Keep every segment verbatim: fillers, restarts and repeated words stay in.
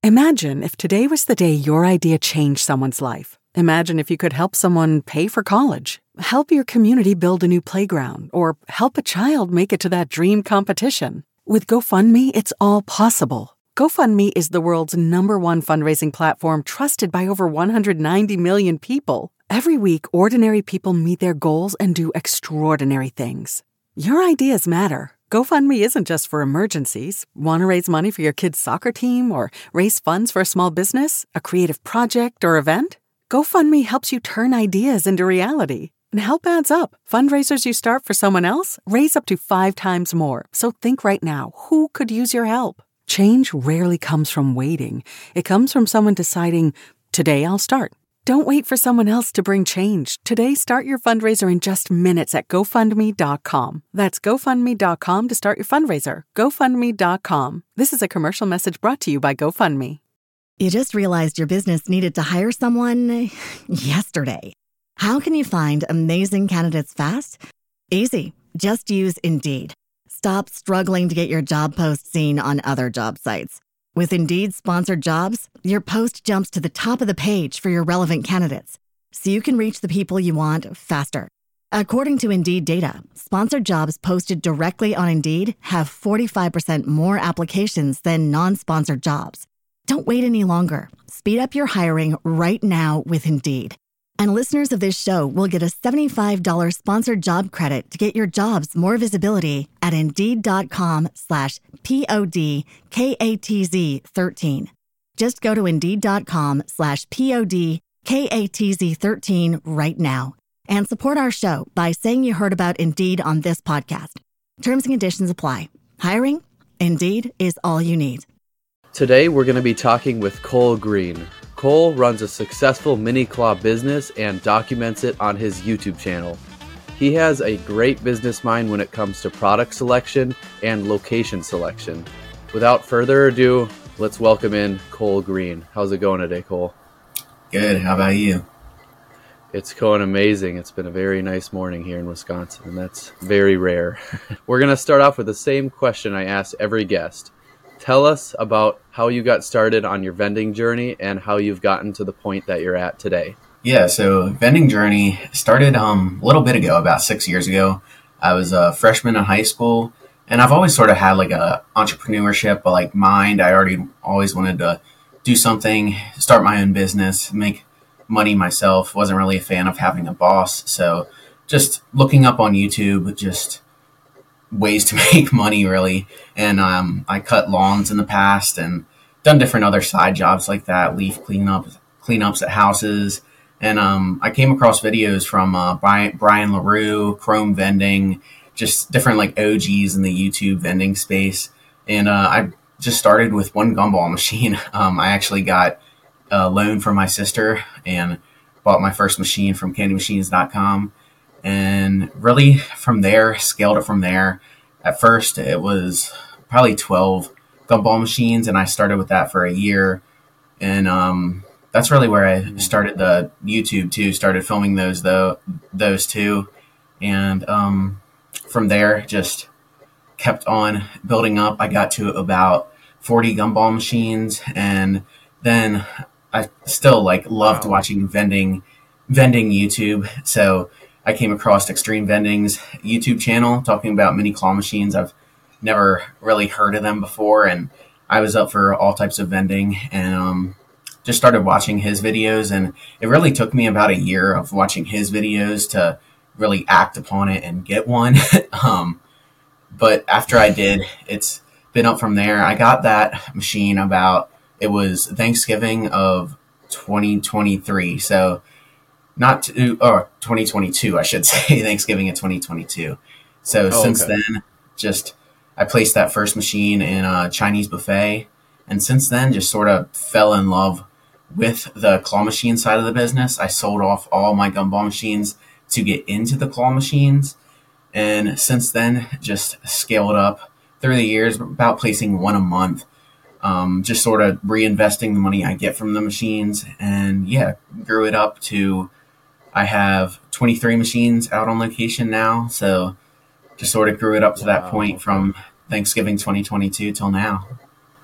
Imagine if today was the day your idea changed someone's life. Imagine if you could help someone pay for college, help your community build a new playground, or help a child make it to that dream competition. With GoFundMe, it's all possible. GoFundMe is the world's number one fundraising platform trusted by over one hundred ninety million people. Every week, ordinary people meet their goals and do extraordinary things. Your ideas matter. GoFundMe isn't just for emergencies. Want to raise money for your kid's soccer team or raise funds for a small business, a creative project, or event? GoFundMe helps you turn ideas into reality. And help adds up. Fundraisers you start for someone else raise up to five times more. So think right now, who could use your help? Change rarely comes from waiting. It comes from someone deciding, today I'll start. Don't wait for someone else to bring change. Today, start your fundraiser in just minutes at GoFundMe dot com. That's GoFundMe dot com to start your fundraiser. GoFundMe dot com. This is a commercial message brought to you by GoFundMe. You just realized your business needed to hire someone yesterday. How can you find amazing candidates fast? Easy. Just use Indeed. Stop struggling to get your job post seen on other job sites. With Indeed sponsored jobs, your post jumps to the top of the page for your relevant candidates, so you can reach the people you want faster. According to Indeed data, sponsored jobs posted directly on Indeed have forty-five percent more applications than non-sponsored jobs. Don't wait any longer. Speed up your hiring right now with Indeed. And listeners of this show will get a seventy-five dollars sponsored job credit to get your jobs more visibility at Indeed.com slash P-O-D-K-A-T-Z 13. Just go to Indeed.com slash P-O-D-K-A-T-Z 13 right now and support our show by saying you heard about Indeed on this podcast. Terms and conditions apply. Hiring? Indeed is all you need. Today, we're going to be talking with Cole Green. Cole runs a successful mini claw business and documents it on his YouTube channel. He has a great business mind when it comes to product selection and location selection. Without further ado, let's welcome in Cole Green. How's it going today, Cole? Good. How about you? It's going amazing. It's been a very nice morning here in Wisconsin, and that's very rare. We're going to start off with the same question I ask every guest. Tell us about how you got started on your vending journey and how you've gotten to the point that you're at today. Yeah, so vending journey started um, a little bit ago, about six years ago. I was a freshman in high school, and I've always sort of had like a entrepreneurship like mind. I already always wanted to do something, start my own business, make money myself. Wasn't really a fan of having a boss, so just looking up on YouTube, just ways to make money really. And um, I cut lawns in the past and done different other side jobs like that, leaf cleanup, cleanups at houses. And um, I came across videos from uh, Brian, Brian LaRue, Chrome Vending, just different like O Gs in the YouTube vending space. And uh, I just started with one gumball machine. Um, I actually got a loan from my sister and bought my first machine from candy machines dot com. And really from there, scaled it from there. At first, it was probably twelve gumball machines, and I started with that for a year. And um, that's really where I started the YouTube too, started filming those though, those two. And um, from there, just kept on building up. I got to about forty gumball machines, and then I still like loved Wow. watching vending, vending YouTube. So I came across Extreme Vending's YouTube channel talking about mini claw machines. I've never really heard of them before, and I was up for all types of vending and um, just started watching his videos. And it really took me about a year of watching his videos to really act upon it and get one. um, but after I did, it's been up from there. I got that machine about, it was Thanksgiving of twenty twenty-three. So Not to, or twenty twenty-two, I should say, Thanksgiving of twenty twenty-two. So Oh, since okay. then, just I placed that first machine in a Chinese buffet, and since then, just sort of fell in love with the claw machine side of the business. I sold off all my gumball machines to get into the claw machines, and since then, just scaled up through the years, about placing one a month. Um, just sort of reinvesting the money I get from the machines, and yeah, grew it up to. I have twenty-three machines out on location now, so just sort of grew it up to that Wow. point from Thanksgiving twenty twenty-two till now.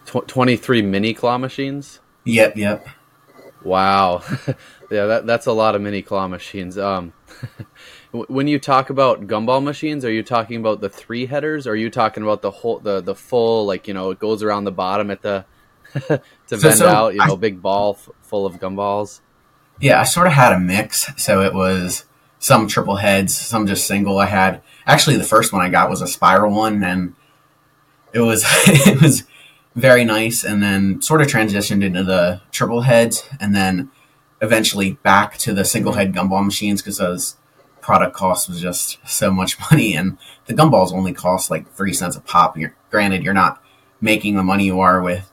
Tw- twenty-three mini claw machines? Yep, yep. Wow. Yeah, that, that's a lot of mini claw machines. Um, when you talk about gumball machines, are you talking about the three headers, or are you talking about the whole, the, the full, like, you know, it goes around the bottom at the, to So, vend so out, you know, I, big ball f- full of gumballs? yeah, I sort of had a mix. So it was some triple heads, some just single. I had actually the first one I got was a spiral one, and it was it was very nice. And then sort of transitioned into the triple heads, and then eventually back to the single head gumball machines because those product cost was just so much money, and the gumballs only cost like three cents a pop. You're, granted, you're not making the money you are with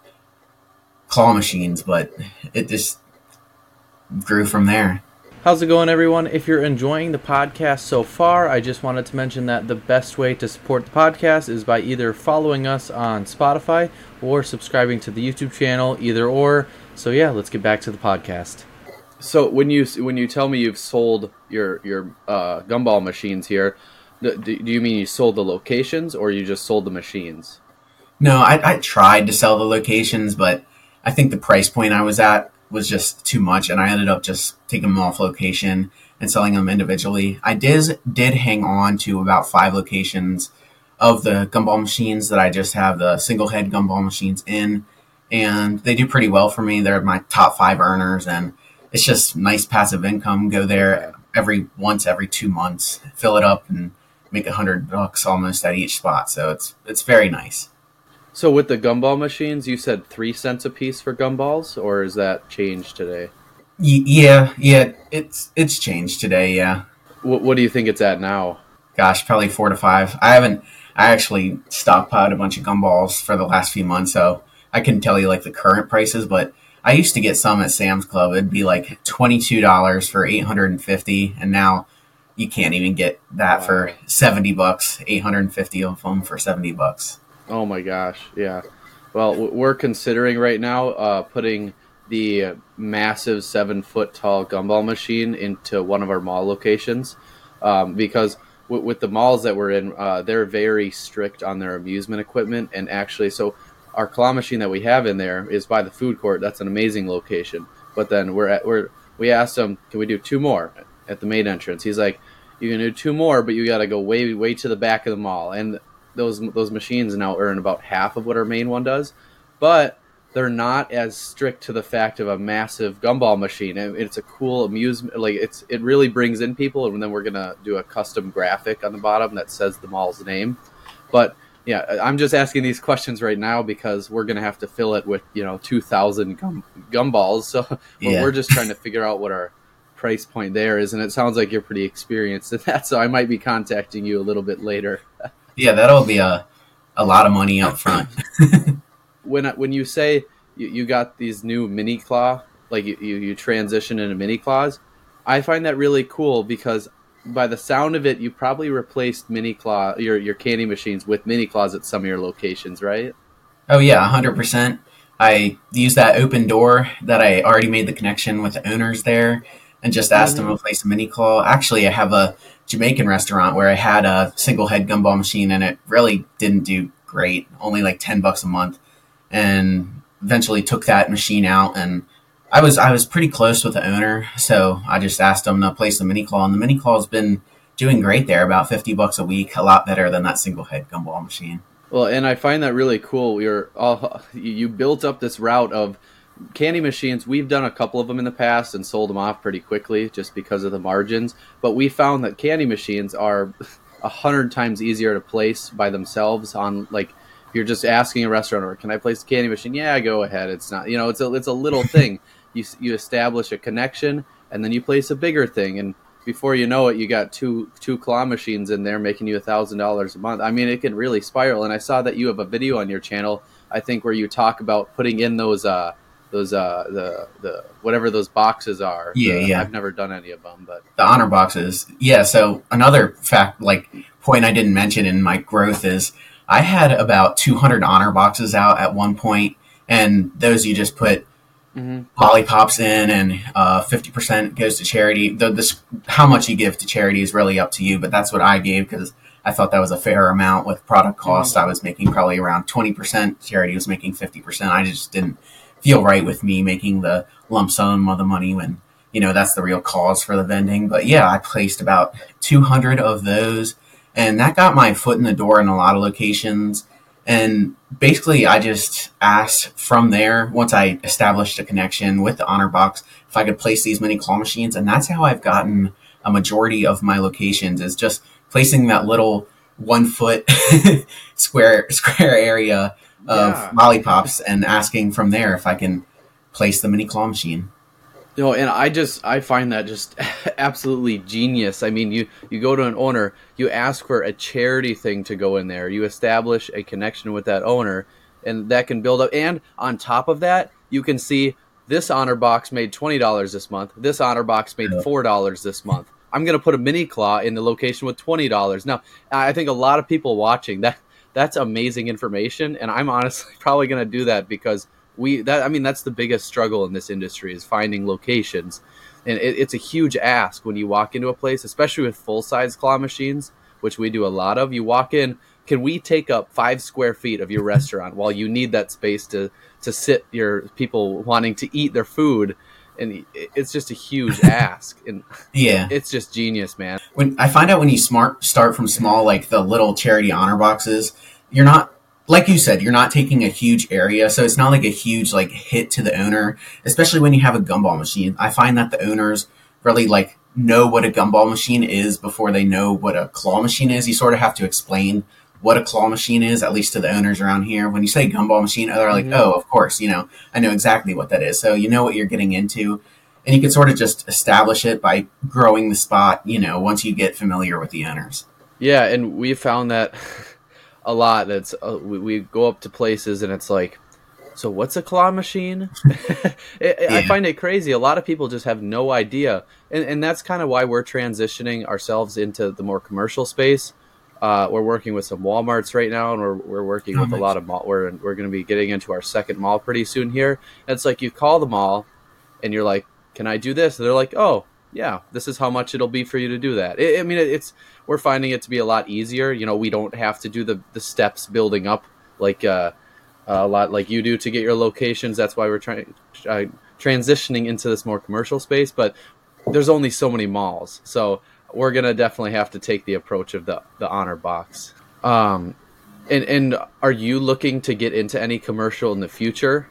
claw machines, but it just grew from there. How's it going, everyone? If you're enjoying the podcast so far, I just wanted to mention that the best way to support the podcast is by either following us on Spotify or subscribing to the YouTube channel, either or. So yeah, let's get back to the podcast. So when you when you tell me you've sold your your uh, gumball machines here, do, do you mean you sold the locations or you just sold the machines? No, I, I tried to sell the locations, but I think the price point I was at was just too much, and I ended up just taking them off location and selling them individually. I did did hang on to about five locations of the gumball machines that I just have the single head gumball machines in, and they do pretty well for me. They're my top five earners, and it's just nice passive income. Go there every once every two months, fill it up, and make a hundred bucks almost at each spot. So it's it's very nice. So with the gumball machines, you said three cents a piece for gumballs, or is that changed today? Y- yeah, yeah, it's it's changed today. Yeah. What, what do you think it's at now? Gosh, probably four to five. I haven't. I actually stockpiled a bunch of gumballs for the last few months, so I couldn't tell you like the current prices, but I used to get some at Sam's Club. It'd be like twenty-two dollars for eight hundred fifty, and now you can't even get that wow. for seventy bucks, eight hundred fifty of them for seventy bucks. Oh my gosh, yeah. Well, we're considering right now uh, putting the massive seven-foot tall gumball machine into one of our mall locations um, because w- with the malls that we're in, uh, they're very strict on their amusement equipment, and actually, so our claw machine that we have in there is by the food court. That's an amazing location. But then we're at we're we asked him, can we do two more at the main entrance? He's like, you can do two more, but you got to go way way to the back of the mall. And those those machines now earn about half of what our main one does, but they're not as strict to the fact of a massive gumball machine. It's a cool amusement, like it's it really brings in people, and then we're gonna do a custom graphic on the bottom that says the mall's name. But yeah, I'm just asking these questions right now because we're gonna have to fill it with you know two thousand gum gumballs. So yeah. We're just trying to figure out what our price point there is, and it sounds like you're pretty experienced in that. So I might be contacting you a little bit later. Yeah, that'll be a a lot of money up front. when when you say you, you got these new mini claw, like you, you, you transition into mini claws, I find that really cool because by the sound of it, you probably replaced mini claw your your candy machines with mini claws at some of your locations, right? Oh yeah, one hundred percent. I used that open door that I already made the connection with the owners there, and just asked mm-hmm. them to place a mini claw. Actually, I have a Jamaican restaurant where I had a single head gumball machine, and it really didn't do great, only like ten bucks a month, and eventually took that machine out. And I was I was pretty close with the owner, so I just asked him to place the mini claw, and the mini claw has been doing great there, about fifty bucks a week, a lot better than that single head gumball machine. Well, and I find that really cool. You're all, you built up this route of candy machines. We've done a couple of them in the past and sold them off pretty quickly just because of the margins. But we found that candy machines are a hundred times easier to place by themselves. On like, if you're just asking a restaurant, or can I place a candy machine? Yeah, go ahead. It's not, you know, it's a it's a little thing. You you establish a connection, and then you place a bigger thing, and before you know it, you got two two claw machines in there making you a thousand dollars a month. I mean, it can really spiral. And I saw that you have a video on your channel, I think, where you talk about putting in those uh those uh the the whatever those boxes are. Yeah, the, yeah. I've never done any of them, but the honor boxes. Yeah. So another fact, like point I didn't mention in my growth is I had about two hundred honor boxes out at one point, and those you just put mm-hmm. lollipops in, and uh, fifty percent goes to charity. The, this, how much you give to charity is really up to you, but that's what I gave because I thought that was a fair amount with product cost. I was making probably around twenty percent. Charity was making fifty percent. I just didn't feel right with me making the lump sum of the money when, you know, that's the real cause for the vending. But yeah, I placed about two hundred of those, and that got my foot in the door in a lot of locations. And basically, I just asked from there, once I established a connection with the Honor Box, if I could place these mini claw machines. And that's how I've gotten a majority of my locations, is just placing that little one foot square square area of Yeah. lollipops and asking from there if I can place the mini claw machine. You know, and I just I find that just absolutely genius. I mean, you you go to an owner, you ask for a charity thing to go in there, you establish a connection with that owner, and that can build up. And on top of that, you can see this Honor Box made twenty dollars this month. This Honor Box made four dollars this month. I'm going to put a mini claw in the location with twenty dollars. Now, I think a lot of people watching, that that's amazing information, and I'm honestly probably going to do that because we that I mean that's the biggest struggle in this industry, is finding locations. And it, it's a huge ask when you walk into a place, especially with full-size claw machines, which we do a lot of. You walk in, can we take up five square feet of your restaurant while you need that space to, to sit your people wanting to eat their food? And it's just a huge ask. And Yeah. it's just genius, man. When I find out when you smart start from small, like the little charity honor boxes, you're not, like you said, you're not taking a huge area. So it's not like a huge like hit to the owner, especially when you have a gumball machine. I find that the owners really like know what a gumball machine is before they know what a claw machine is. You sort of have to explain what a claw machine is, at least to the owners around here. When you say gumball machine, they're like, mm-hmm. oh, of course, you know, I know exactly what that is. So you know what you're getting into, and you can sort of just establish it by growing the spot, you know, once you get familiar with the owners. Yeah, and we found that a lot. That's uh, we, we go up to places and it's like, so what's a claw machine? it, yeah. I find it crazy. A lot of people just have no idea. And, and that's kind of why we're transitioning ourselves into the more commercial space. Uh, we're working with some Walmarts right now, and we're we're working oh, with nice. a lot of mall. We're we're going to be getting into our second mall pretty soon here. And it's like you call the mall, and you're like, "Can I do this?" And they're like, "Oh, yeah, this is how much it'll be for you to do that." It, I mean, it, it's we're finding it to be a lot easier. You know, we don't have to do the the steps building up like uh, a lot like you do to get your locations. That's why we're trying uh, transitioning into this more commercial space. But there's only so many malls, so we're going to definitely have to take the approach of the, the Honor Box. Um, and, and are you looking to get into any commercial in the future?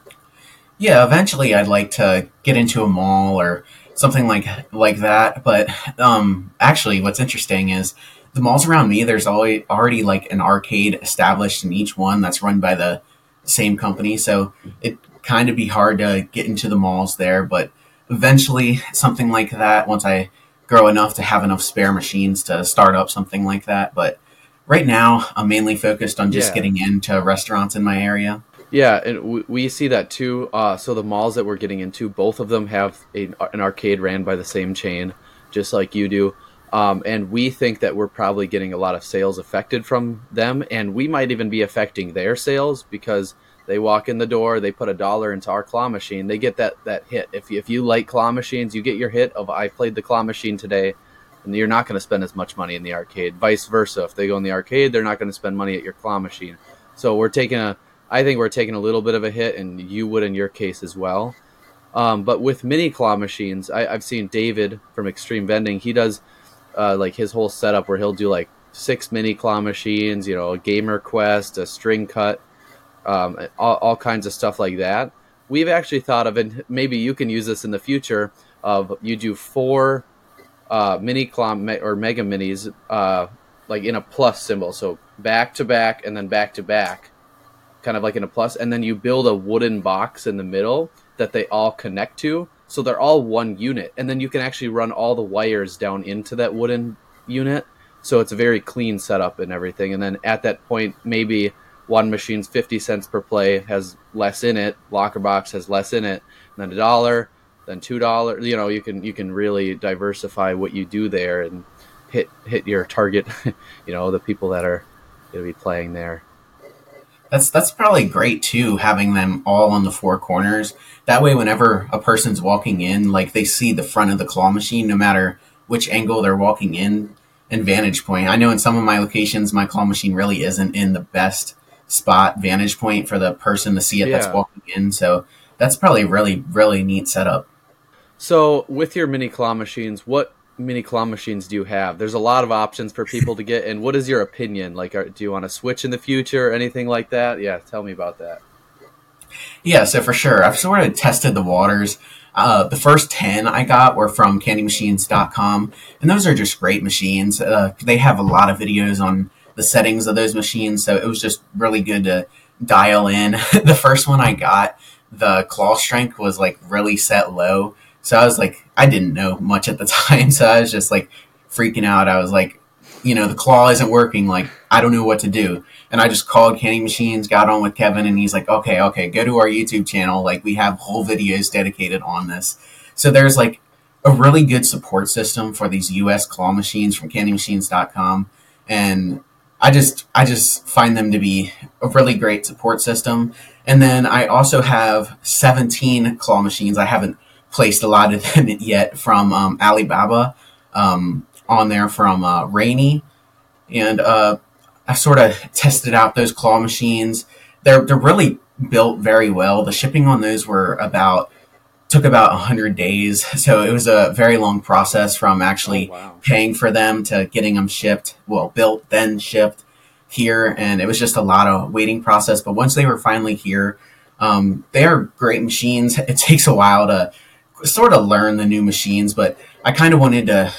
Yeah, eventually I'd like to get into a mall or something like like that. But um, actually what's interesting is the malls around me, there's always already like an arcade established in each one that's run by the same company. So it kind of be hard to get into the malls there. But eventually something like that, once I grow enough to have enough spare machines to start up something like that. But right now I'm mainly focused on just yeah. getting into restaurants in my area. Yeah, and we, we see that too. Uh, so the malls that we're getting into, both of them have a, an arcade ran by the same chain, just like you do. Um, and we think that we're probably getting a lot of sales affected from them, and we might even be affecting their sales because they walk in the door, they put a dollar into our claw machine, they get that, that hit. If you, if you like claw machines, you get your hit of, I played the claw machine today, and you're not going to spend as much money in the arcade. Vice versa. If they go in the arcade, they're not going to spend money at your claw machine. So we're taking a, I think we're taking a little bit of a hit, and you would in your case as well. Um, but with mini claw machines, I, I've seen David from Extreme Vending, he does uh, like his whole setup where he'll do like six mini claw machines, you know, a Gamer Quest, a string cut, Um, all, all kinds of stuff like that. We've actually thought of, and maybe you can use this in the future, of you do four uh, mini claw me- or mega minis uh, like in a plus symbol. So back to back and then back to back, kind of like in a plus. And then you build a wooden box in the middle that they all connect to. So they're all one unit. And then you can actually run all the wires down into that wooden unit. So it's a very clean setup and everything. And then at that point, maybe one machine's fifty cents per play, has less in it. Locker Box has less in it. And then a dollar, then two dollars. You know, you can you can really diversify what you do there and hit hit your target. You know, the people that are going to be playing there. That's that's probably great too, having them all on the four corners. That way, whenever a person's walking in, like they see the front of the claw machine, no matter which angle they're walking in. and vantage point. I know in some of my locations, my claw machine really isn't in the best spot vantage point for the person to see it that's Yeah. walking in. So that's probably a really, really neat setup. So with your mini claw machines, what mini claw machines do you have? There's a lot of options for people to get, and what is your opinion? Like, are, do you want to switch in the future or anything like that? Yeah, tell me about that. Yeah, so for sure. I've sort of tested the waters. Uh, the first ten I got were from candy machines dot com, and those are just great machines. Uh, they have a lot of videos on the settings of those machines, so it was just really good to dial in. The first one I got, the claw strength was like really set low, so I was like, I didn't know much at the time, so I was just like freaking out. I was like, you know, the claw isn't working, like, I don't know what to do. And I just called Candy Machines, got on with Kevin, and he's like, okay, okay, go to our YouTube channel. Like, we have whole videos dedicated on this. So there's like a really good support system for these U S claw machines from candy machines dot com. And I just, I just find them to be a really great support system. And then I also have seventeen claw machines. I haven't placed a lot of them yet from um, Alibaba um, on there from uh, Rainy. And, uh, I sort of tested out those claw machines. They're they're really built very well. The shipping on those were about took about a hundred days, so it was a very long process from actually Oh, wow. paying for them to getting them shipped. Well, built then shipped here, and it was just a lot of waiting process. But once they were finally here, um, they are great machines. It takes a while to sort of learn the new machines, but I kind of wanted to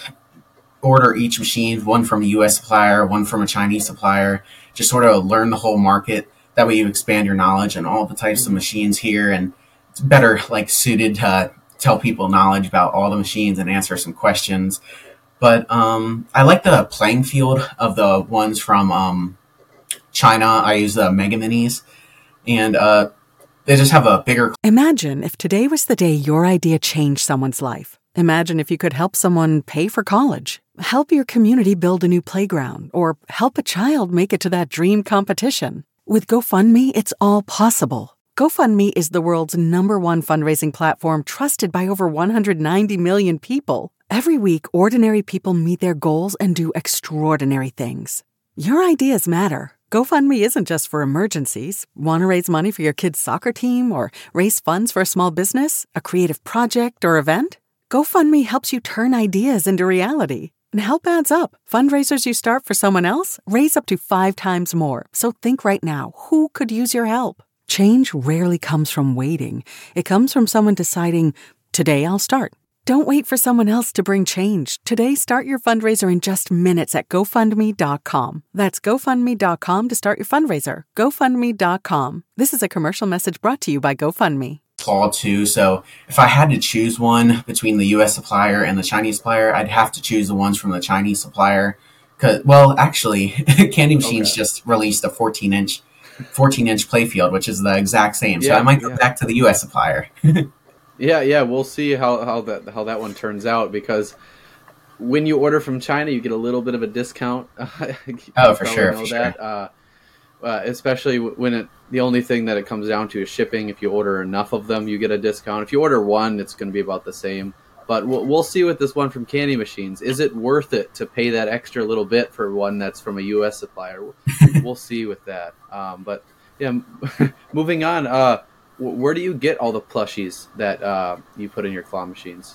order each machine, one from a U S supplier, one from a Chinese supplier, just sort of learn the whole market. That way you expand your knowledge on all the types of machines here, and it's better like suited to tell people knowledge about all the machines and answer some questions. But um, I like the playing field of the ones from um, China. I use the Mega Minis, and uh, they just have a bigger. Imagine if today was the day your idea changed someone's life. Imagine if you could help someone pay for college, help your community build a new playground, or help a child make it to that dream competition. With GoFundMe, it's all possible. GoFundMe is the world's number one fundraising platform trusted by over one hundred ninety million people. Every week, ordinary people meet their goals and do extraordinary things. Your ideas matter. GoFundMe isn't just for emergencies. Want to raise money for your kid's soccer team or raise funds for a small business, a creative project, or event? GoFundMe helps you turn ideas into reality. And help adds up. Fundraisers you start for someone else raise up to five times more. So think right now, who could use your help? Change rarely comes from waiting. It comes from someone deciding, today I'll start. Don't wait for someone else to bring change. Today, start your fundraiser in just minutes at GoFundMe dot com. That's GoFundMe dot com to start your fundraiser. GoFundMe dot com. This is a commercial message brought to you by GoFundMe. Claw too. So if I had to choose one between the U S supplier and the Chinese supplier, I'd have to choose the ones from the Chinese supplier. Cause, well, actually, Candy Machines Okay. just released a fourteen inch playfield, which is the exact same. So Yeah, I might go yeah. back to the U S supplier. Yeah, yeah, we'll see how, how that how that one turns out, because when you order from China, you get a little bit of a discount. You Oh, for probably sure, know for that. Uh, uh, especially when it the only thing that it comes down to is shipping. If you order enough of them, you get a discount. If you order one, it's going to be about the same. But we'll, we'll see with this one from Candy Machines. Is it worth it to pay that extra little bit for one that's from a U S supplier? We'll see with that. Um, but yeah, moving on. Uh, where do you get all the plushies that uh, you put in your claw machines?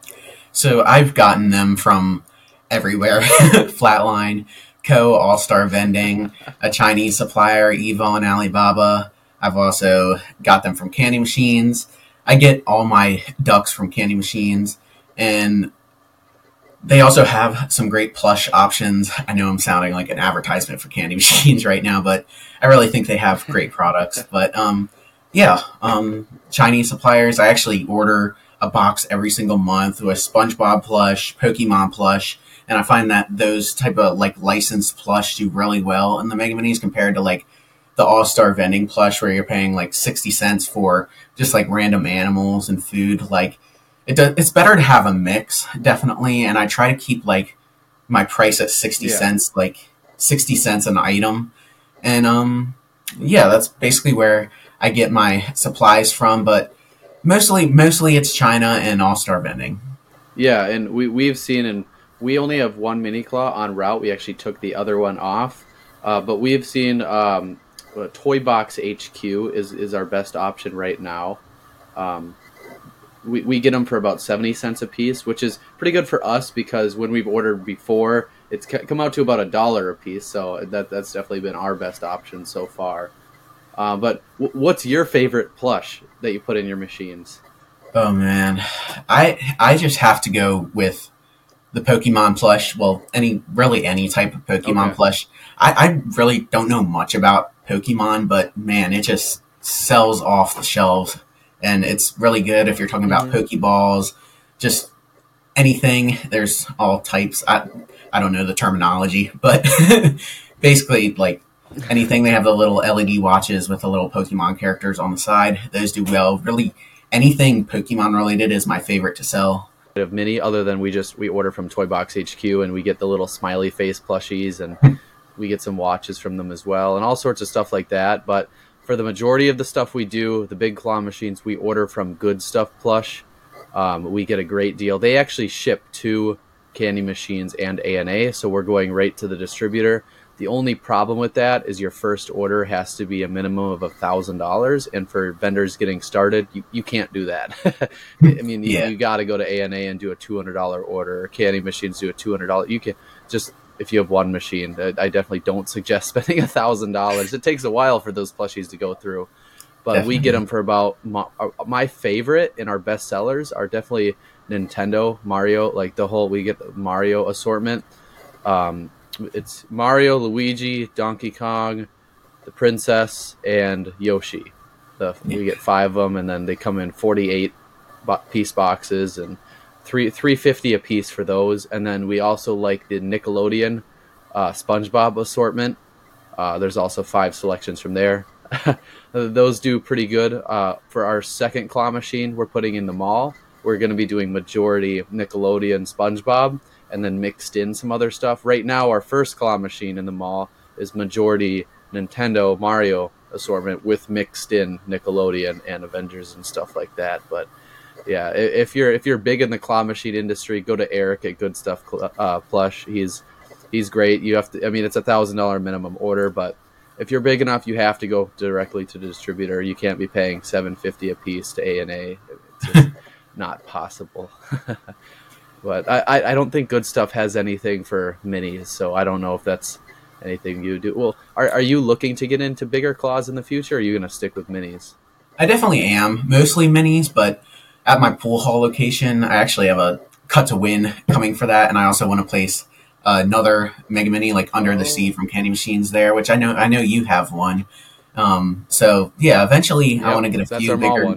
So I've gotten them from everywhere. Flatline, Co, All Star Vending, a Chinese supplier, Evo and Alibaba. I've also got them from Candy Machines. I get all my ducks from Candy Machines, and they also have some great plush options. I know I'm sounding like an advertisement for Candy Machines right now, but I really think they have great products. But um, yeah, um, Chinese suppliers, I actually order a box every single month with SpongeBob plush, Pokemon plush, and I find that those type of like licensed plush do really well in the Mega Minis compared to like the All-Star Vending plush where you're paying like sixty cents for just like random animals and food. Like it does, it's better to have a mix, definitely. And I try to keep like my price at sixty Yeah. cents, like sixty cents an item. And um, yeah, that's basically where I get my supplies from. But mostly, mostly it's China and All-Star Vending. Yeah, and we we've seen, and we only have one mini claw on route. We actually took the other one off, uh, but we've seen um, uh, Toy Box H Q is, is our best option right now. Um, we, we get them for about seventy cents a piece, which is pretty good for us because when we've ordered before, it's come out to about a dollar a piece. So that that's definitely been our best option so far. Uh, but w- what's your favorite plush that you put in your machines? Oh man, I I just have to go with the Pokemon plush. Well, any really any type of Pokemon Okay. plush. I, I really don't know much about Pokemon, but man, it just sells off the shelves, and it's really good if you're talking about Mhm. Pokeballs, just anything. There's all types. I I don't know the terminology, but basically like anything. They have the little L E D watches with the little Pokemon characters on the side. Those do well. Really, anything Pokemon related is my favorite to sell. Of mini, other than we just we order from Toy Box H Q and we get the little smiley face plushies and we get some watches from them as well and all sorts of stuff like that. But for the majority of the stuff we do, the big claw machines, we order from Good Stuff Plush. Um, we get a great deal. They actually ship to Candy Machines and A N A, so we're going right to the distributor. The only problem with that is your first order has to be a minimum of a thousand dollars, and for vendors getting started, you, you can't do that. I mean, you, Yeah. you got to go to A N A and do a two hundred dollar order. Candy Machines do a two hundred dollar. You can just if you have one machine. I I definitely don't suggest spending a thousand dollars. It takes a while for those plushies to go through, but Definitely. we get them for about my, my favorite and our best sellers are definitely Nintendo, Mario, like the whole we get the Mario assortment. Um, it's Mario, Luigi, Donkey Kong, the Princess, and Yoshi. The, we get five of them, and then they come in forty-eight bo- piece boxes and three three fifty a piece for those. And then we also like the Nickelodeon uh, SpongeBob assortment. Uh, there's also five selections from there. Those do pretty good. Uh, for our second claw machine we're putting in the mall, we're going to be doing majority Nickelodeon SpongeBob and then mixed in some other stuff. Right now, our first claw machine in the mall is majority Nintendo Mario assortment with mixed in Nickelodeon and Avengers and stuff like that. But yeah, i- if you're if you're big in the claw machine industry, go to Eric at Good Stuff Cl- uh, Plush. He's he's great. You have to. I mean, it's a thousand dollar minimum order, but if you're big enough, you have to go directly to the distributor. You can't be paying seven fifty a piece to A and A. It's just not possible. But I, I I don't think Good Stuff has anything for minis, so I don't know if that's anything you do. Well, are are you looking to get into bigger claws in the future, or are you going to stick with minis? I definitely am, mostly minis, but at my pool hall location, I actually have a cut to win coming for that, and I also want to place uh, another Mega Mini like Under the Sea from Candy Machines there, which I know I know you have one. Um, so yeah, eventually I Yep, want to get a that's few our mall bigger. one.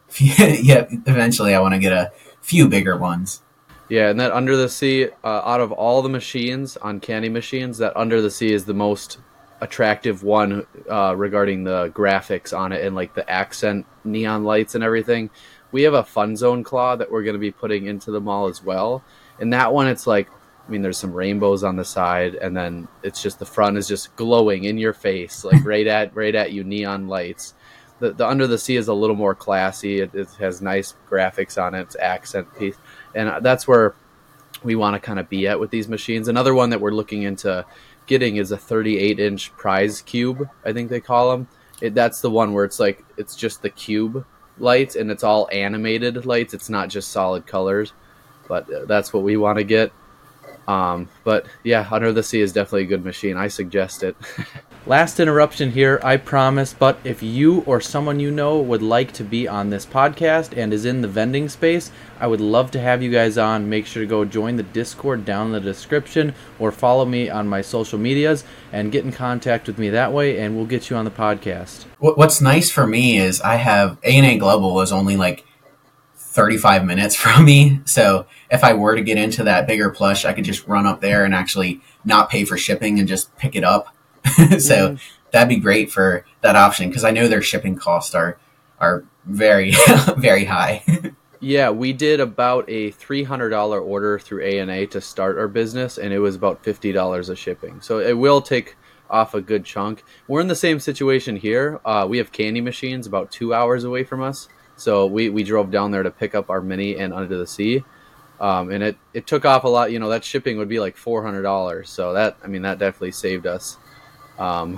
Yeah, eventually I want to get a few bigger ones. Yeah, and that Under the Sea, uh, out of all the machines on Candy Machines, that Under the Sea is the most attractive one uh, regarding the graphics on it and like the accent neon lights and everything. We have a Fun Zone claw that we're going to be putting into the mall as well. And that one, it's like, I mean, there's some rainbows on the side, and then it's just the front is just glowing in your face, like right at right at you, neon lights. The, the Under the Sea is a little more classy. It, it has nice graphics on it. It's accent piece. And that's where we want to kind of be at with these machines. Another one that we're looking into getting is a thirty-eight inch prize cube, I think they call them. It, that's the one where it's like, it's just the cube lights and it's all animated lights. It's not just solid colors, but that's what we want to get. Um, but yeah, Under the Sea is definitely a good machine. I suggest it. Last interruption here, I promise, but if you or someone you know would like to be on this podcast and is in the vending space, I would love to have you guys on. Make sure to go join the Discord down in the description or follow me on my social medias and get in contact with me that way, and we'll get you on the podcast. What, what's nice for me is I have A and A Global is only like thirty-five minutes from me. So if I were to get into that bigger plush, I could just run up there and actually not pay for shipping and just pick it up. So Mm. that'd be great for that option because I know their shipping costs are are very, very high. Yeah, we did about a three hundred dollars order through A and A to start our business, and it was about fifty dollars of shipping. So it will take off a good chunk. We're in the same situation here. Uh, we have Candy Machines about two hours away from us. So we, we drove down there to pick up our Mini and Under the Sea. Um, and it, it took off a lot. You know, that shipping would be like four hundred dollars. So that, I mean, that definitely saved us. Um,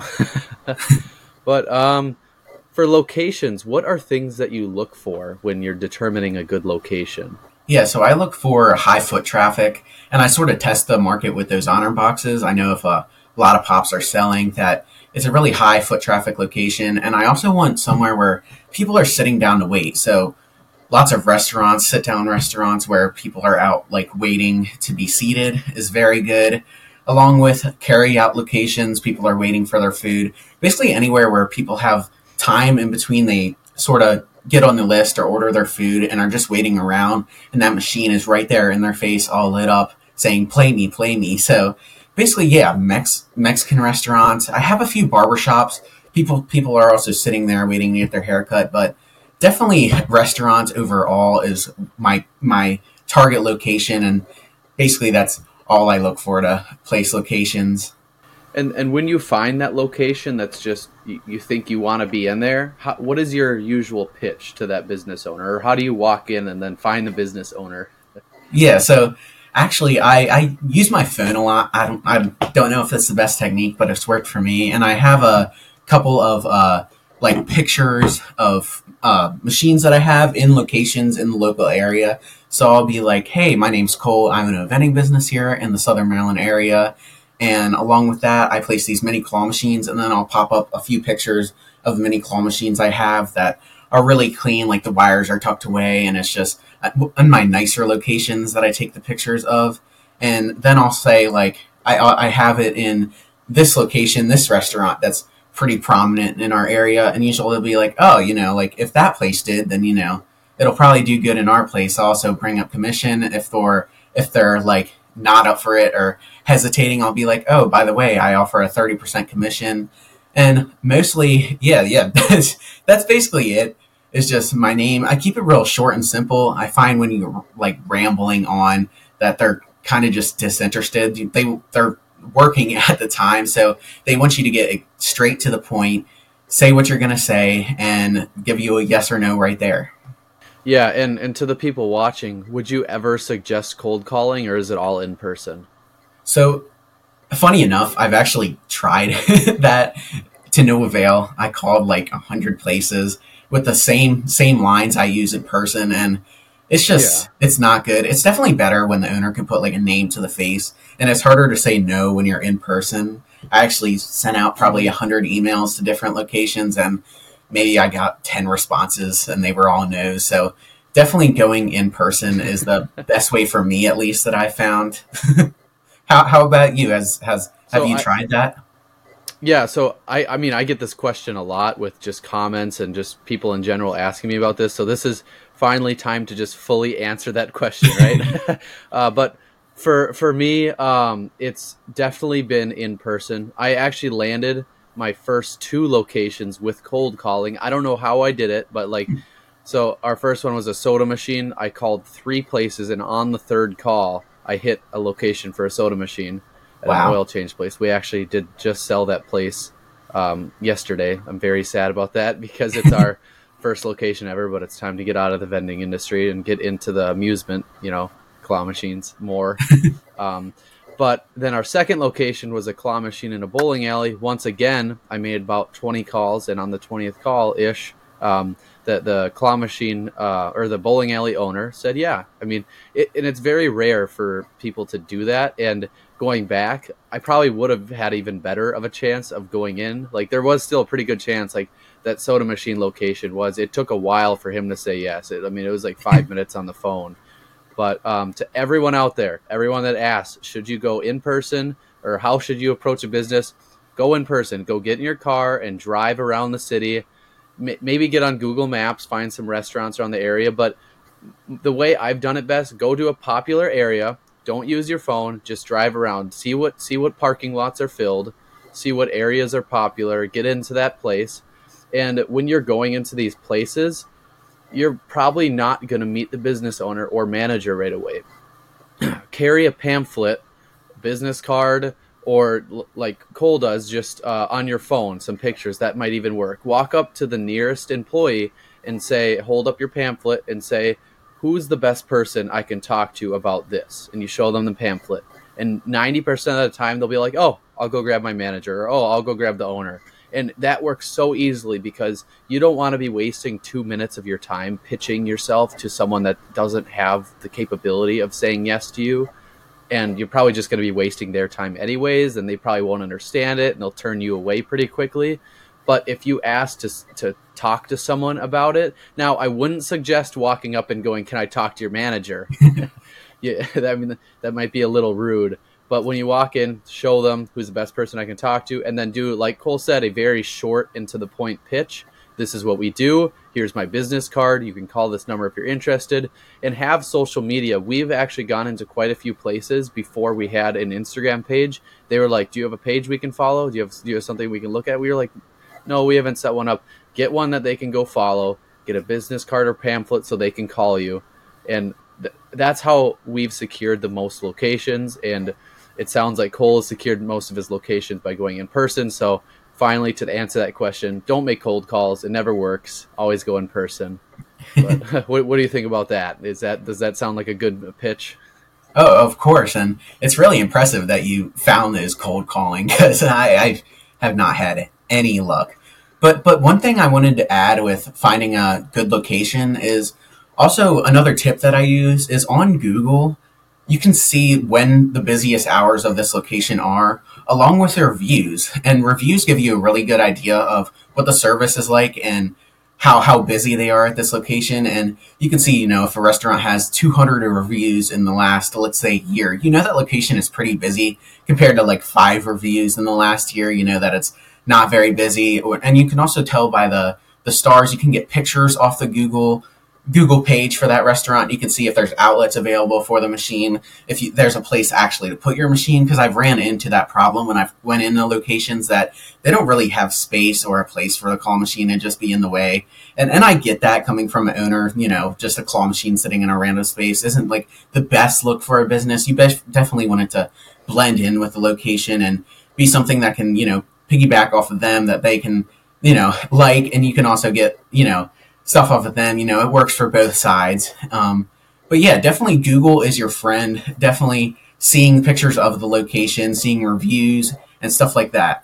but um, for locations, what are things that you look for when you're determining a good location? Yeah, so I look for high foot traffic, and I sort of test the market with those honor boxes. I know if a lot of pops are selling that it's a really high foot traffic location, and I also want somewhere where people are sitting down to wait. So lots of restaurants, sit down restaurants where people are out like waiting to be seated is very good. Along with carry out locations, people are waiting for their food. Basically anywhere where people have time in between they sort of get on the list or order their food and are just waiting around, and that machine is right there in their face all lit up saying play me, play me. So basically, yeah, Mex- Mexican restaurants. I have a few barbershops. People people are also sitting there waiting to get their haircut, but definitely restaurants overall is my my target location, and basically that's all I look for to place locations. And and when you find that location that's just, you, you think you want to be in there, how, what is your usual pitch to that business owner? Or how do you walk in and then find the business owner? Yeah, so actually I, I use my phone a lot. I don't, I don't know if it's the best technique, but it's worked for me. And I have a couple of uh, like pictures of uh, machines that I have in locations in the local area. So I'll be like, hey, my name's Cole. I'm in a vending business here in the Southern Maryland area. And along with that, I place these mini claw machines, and then I'll pop up a few pictures of the mini claw machines I have that are really clean, like the wires are tucked away, and it's just in my nicer locations that I take the pictures of. And then I'll say, like, I, I have it in this location, this restaurant that's pretty prominent in our area, and usually they'll be like, oh, you know, like, if that place did, then, you know, it'll probably do good in our place. I'll also bring up commission if they're, if they're, like, not up for it or hesitating. I'll be like, oh, by the way, I offer a thirty percent commission. And mostly, yeah, yeah, that's, that's basically it. It's just my name. I keep it real short and simple. I find when you're like rambling on that they're kind of just disinterested. They, they're working at the time. So they want you to get straight to the point, say what you're going to say, and give you a yes or no right there. Yeah, and, and to the people watching, would you ever suggest cold calling, or is it all in person? So, funny enough, I've actually tried that to no avail. I called like a hundred places with the same same lines I use in person, and it's just, yeah. It's not good. It's definitely better when the owner can put like a name to the face, and it's harder to say no when you're in person. I actually sent out probably a hundred emails to different locations, and maybe I got ten responses, and they were all no's. So definitely going in person is the best way for me, at least, that I found. how how about you? Has has have so you I, tried that? Yeah, so I, I mean, I get this question a lot with just comments and just people in general asking me about this. So this is finally time to just fully answer that question, right? uh, but for for me, um, it's definitely been in person. I actually landed my first two locations with cold calling. I don't know how I did it, but like, so our first one was a soda machine. I called three places, and on the third call, I hit a location for a soda machine at wow. an oil change place. We actually did just sell that place um, yesterday. I'm very sad about that because it's our first location ever, but it's time to get out of the vending industry and get into the amusement, you know, claw machines more. um, But then our second location was a claw machine in a bowling alley. Once again, I made about twenty calls, and on the twentieth call-ish, um, the, the claw machine uh, or the bowling alley owner said, yeah. I mean, it, and it's very rare for people to do that. And going back, I probably would have had even better of a chance of going in. Like, there was still a pretty good chance, like, that soda machine location was. It took a while for him to say yes. It, I mean, it was like five minutes on the phone. But um, to everyone out there, everyone that asks, should you go in person or how should you approach a business? Go in person. Go get in your car and drive around the city. M- maybe get on Google Maps, find some restaurants around the area. But the way I've done it best, go to a popular area. Don't use your phone. Just drive around. See what see what parking lots are filled. See what areas are popular. Get into that place. And when you're going into these places, you're probably not going to meet the business owner or manager right away. Carry a pamphlet, business card, or l- like Cole does, just uh, on your phone, some pictures. That might even work. Walk up to the nearest employee and say, hold up your pamphlet and say, who's the best person I can talk to about this? And you show them the pamphlet. And ninety percent of the time, they'll be like, oh, I'll go grab my manager, or oh, I'll go grab the owner. And that works so easily because you don't want to be wasting two minutes of your time pitching yourself to someone that doesn't have the capability of saying yes to you. And you're probably just going to be wasting their time anyways, and they probably won't understand it, and they'll turn you away pretty quickly. But if you ask to to talk to someone about it, now I wouldn't suggest walking up and going, can I talk to your manager? Yeah, I mean, that might be a little rude. But when you walk in, show them who's the best person I can talk to, and then do, like Cole said, a very short and to the point pitch. This is what we do. Here's my business card. You can call this number if you're interested. And have social media. We've actually gone into quite a few places before we had an Instagram page. They were like, do you have a page we can follow? Do you have, do you have something we can look at? We were like, no, we haven't set one up. Get one that they can go follow. Get a business card or pamphlet so they can call you. And th- that's how we've secured the most locations. And it sounds like Cole has secured most of his locations by going in person. So finally, to answer that question, don't make cold calls. It never works. Always go in person. But what, what do you think about that? Is that does that sound like a good pitch? Oh, of course. And it's really impressive that you found those cold calling, because I, I have not had any luck. But but one thing I wanted to add with finding a good location is also another tip that I use is on Google. You can see when the busiest hours of this location are, along with their reviews. And reviews give you a really good idea of what the service is like and how, how busy they are at this location. And you can see, you know, if a restaurant has two hundred reviews in the last, let's say, year, you know that location is pretty busy compared to like five reviews in the last year. You know that it's not very busy. And you can also tell by the, the stars. You can get pictures off the Google Google page for that restaurant. You can see if there's outlets available for the machine, if you, there's a place actually to put your machine, because I've ran into that problem when I've went into locations that they don't really have space or a place for the claw machine and just be in the way. And and I get that coming from an owner, you know, just a claw machine sitting in a random space isn't like the best look for a business. You be- definitely want it to blend in with the location and be something that can, you know, piggyback off of them, that they can, you know, like, and you can also get, you know, stuff off of them. You know, it works for both sides. Um, but yeah, definitely Google is your friend. Definitely seeing pictures of the location, seeing reviews and stuff like that.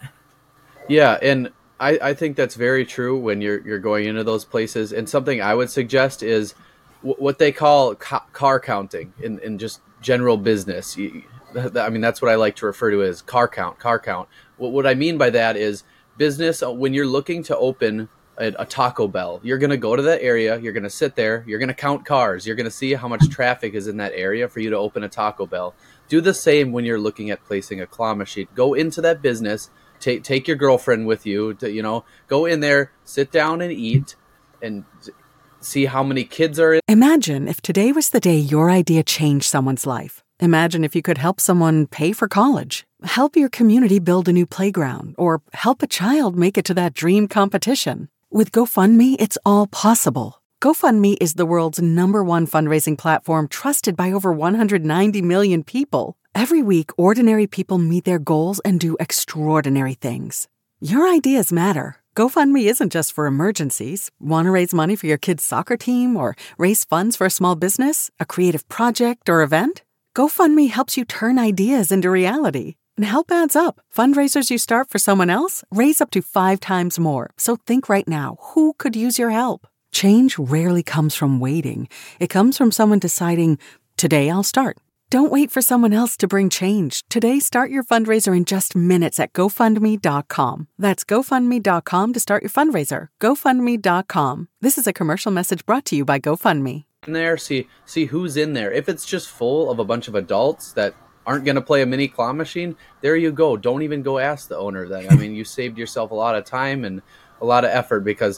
Yeah, and I, I think that's very true when you're you're going into those places. And something I would suggest is w- what they call ca- car counting in, in just general business. You, I mean, that's what I like to refer to as car count, car count. What, what I mean by that is business, when you're looking to open A, a Taco Bell, you're going to go to that area, you're going to sit there, you're going to count cars, you're going to see how much traffic is in that area for you to open a Taco Bell. Do the same when you're looking at placing a claw machine. Go into that business, take take your girlfriend with you, to, you know, go in there, sit down and eat, and see how many kids are in. Imagine if today was the day your idea changed someone's life. Imagine if you could help someone pay for college, help your community build a new playground, or help a child make it to that dream competition. With GoFundMe, it's all possible. GoFundMe is the world's number one fundraising platform trusted by over one hundred ninety million people. Every week, ordinary people meet their goals and do extraordinary things. Your ideas matter. GoFundMe isn't just for emergencies. Want to raise money for your kid's soccer team or raise funds for a small business, a creative project, or event? GoFundMe helps you turn ideas into reality. And help adds up. Fundraisers you start for someone else raise up to five times more. So think right now, who could use your help? Change rarely comes from waiting. It comes from someone deciding, today I'll start. Don't wait for someone else to bring change. Today, start your fundraiser in just minutes at GoFundMe dot com. That's GoFundMe dot com to start your fundraiser. GoFundMe dot com. This is a commercial message brought to you by GoFundMe. In there, see see who's in there. If it's just full of a bunch of adults that aren't going to play a mini claw machine, there you go. Don't even go ask the owner then. I mean, you saved yourself a lot of time and a lot of effort, because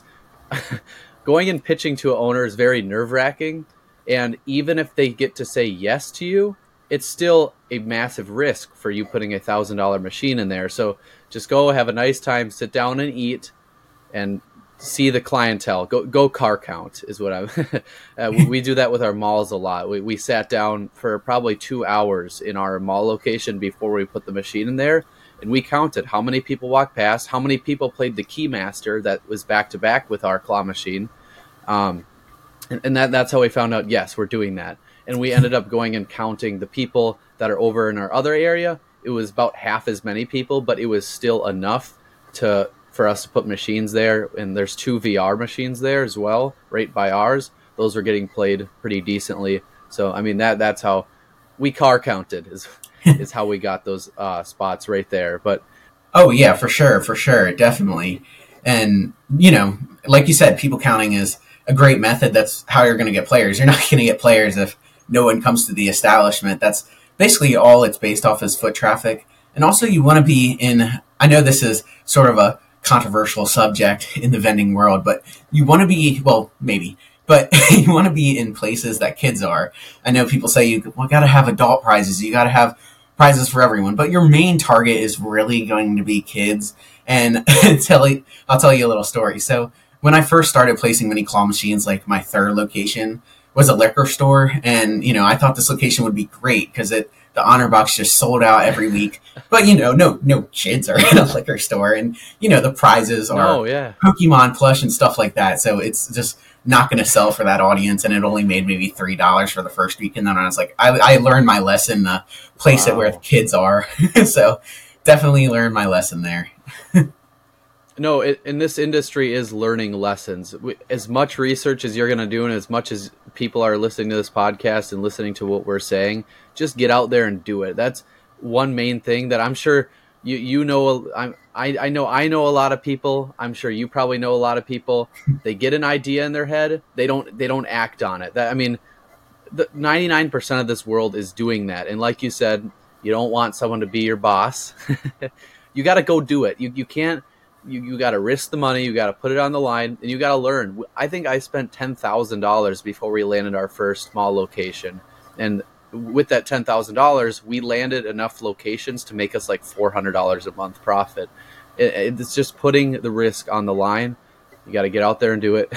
going and pitching to an owner is very nerve-wracking. And even if they get to say yes to you, it's still a massive risk for you putting a one thousand dollars machine in there. So just go have a nice time, sit down and eat, and see the clientele. Go go car count is what I'm. uh, we, we do that with our malls a lot. We we sat down for probably two hours in our mall location before we put the machine in there, and we counted how many people walked past, how many people played the Keymaster that was back to back with our claw machine, um, And, and that that's how we found out, yes, we're doing that. And we ended up going and counting the people that are over in our other area. It was about half as many people, but it was still enough to for us to put machines there. And there's two V R machines there as well, right by ours. Those were getting played pretty decently. So, I mean, that that's how we car counted is is how we got those uh, spots right there. But oh, yeah, for sure, for sure, definitely. And, you know, like you said, people counting is a great method. That's how you're going to get players. You're not going to get players if no one comes to the establishment. That's basically all it's based off is foot traffic. And also you want to be in, I know this is sort of a controversial subject in the vending world, but you want to be, well, maybe, but you want to be in places that kids are. I know people say you well, got to have adult prizes. You got to have prizes for everyone, but your main target is really going to be kids. And tell you, I'll tell you a little story. So when I first started placing mini claw machines, like my third location was a liquor store. And, you know, I thought this location would be great because it, the honor box just sold out every week. But, you know, no no kids are in a liquor store. And, you know, the prizes are oh, yeah. Pokemon plush and stuff like that. So it's just not going to sell for that audience. And it only made maybe three dollars for the first week. And then I was like, I, I learned my lesson, uh, place wow. it where the kids are. So definitely learned my lesson there. No, it, in this industry is learning lessons. We, as much research as you're going to do and as much as people are listening to this podcast and listening to what we're saying, just get out there and do it. That's one main thing that I'm sure you you know. I'm, I, I know I know a lot of people. I'm sure you probably know a lot of people. They get an idea in their head. They don't they don't act on it. That I mean, the ninety-nine percent of this world is doing that. And like you said, you don't want someone to be your boss. You got to go do it. You you can't. You, you got to risk the money. You got to put it on the line, and you got to learn. I think I spent ten thousand dollars before we landed our first small location. And with that ten thousand dollars, we landed enough locations to make us like four hundred dollars a month profit. It, it's just putting the risk on the line. You got to get out there and do it.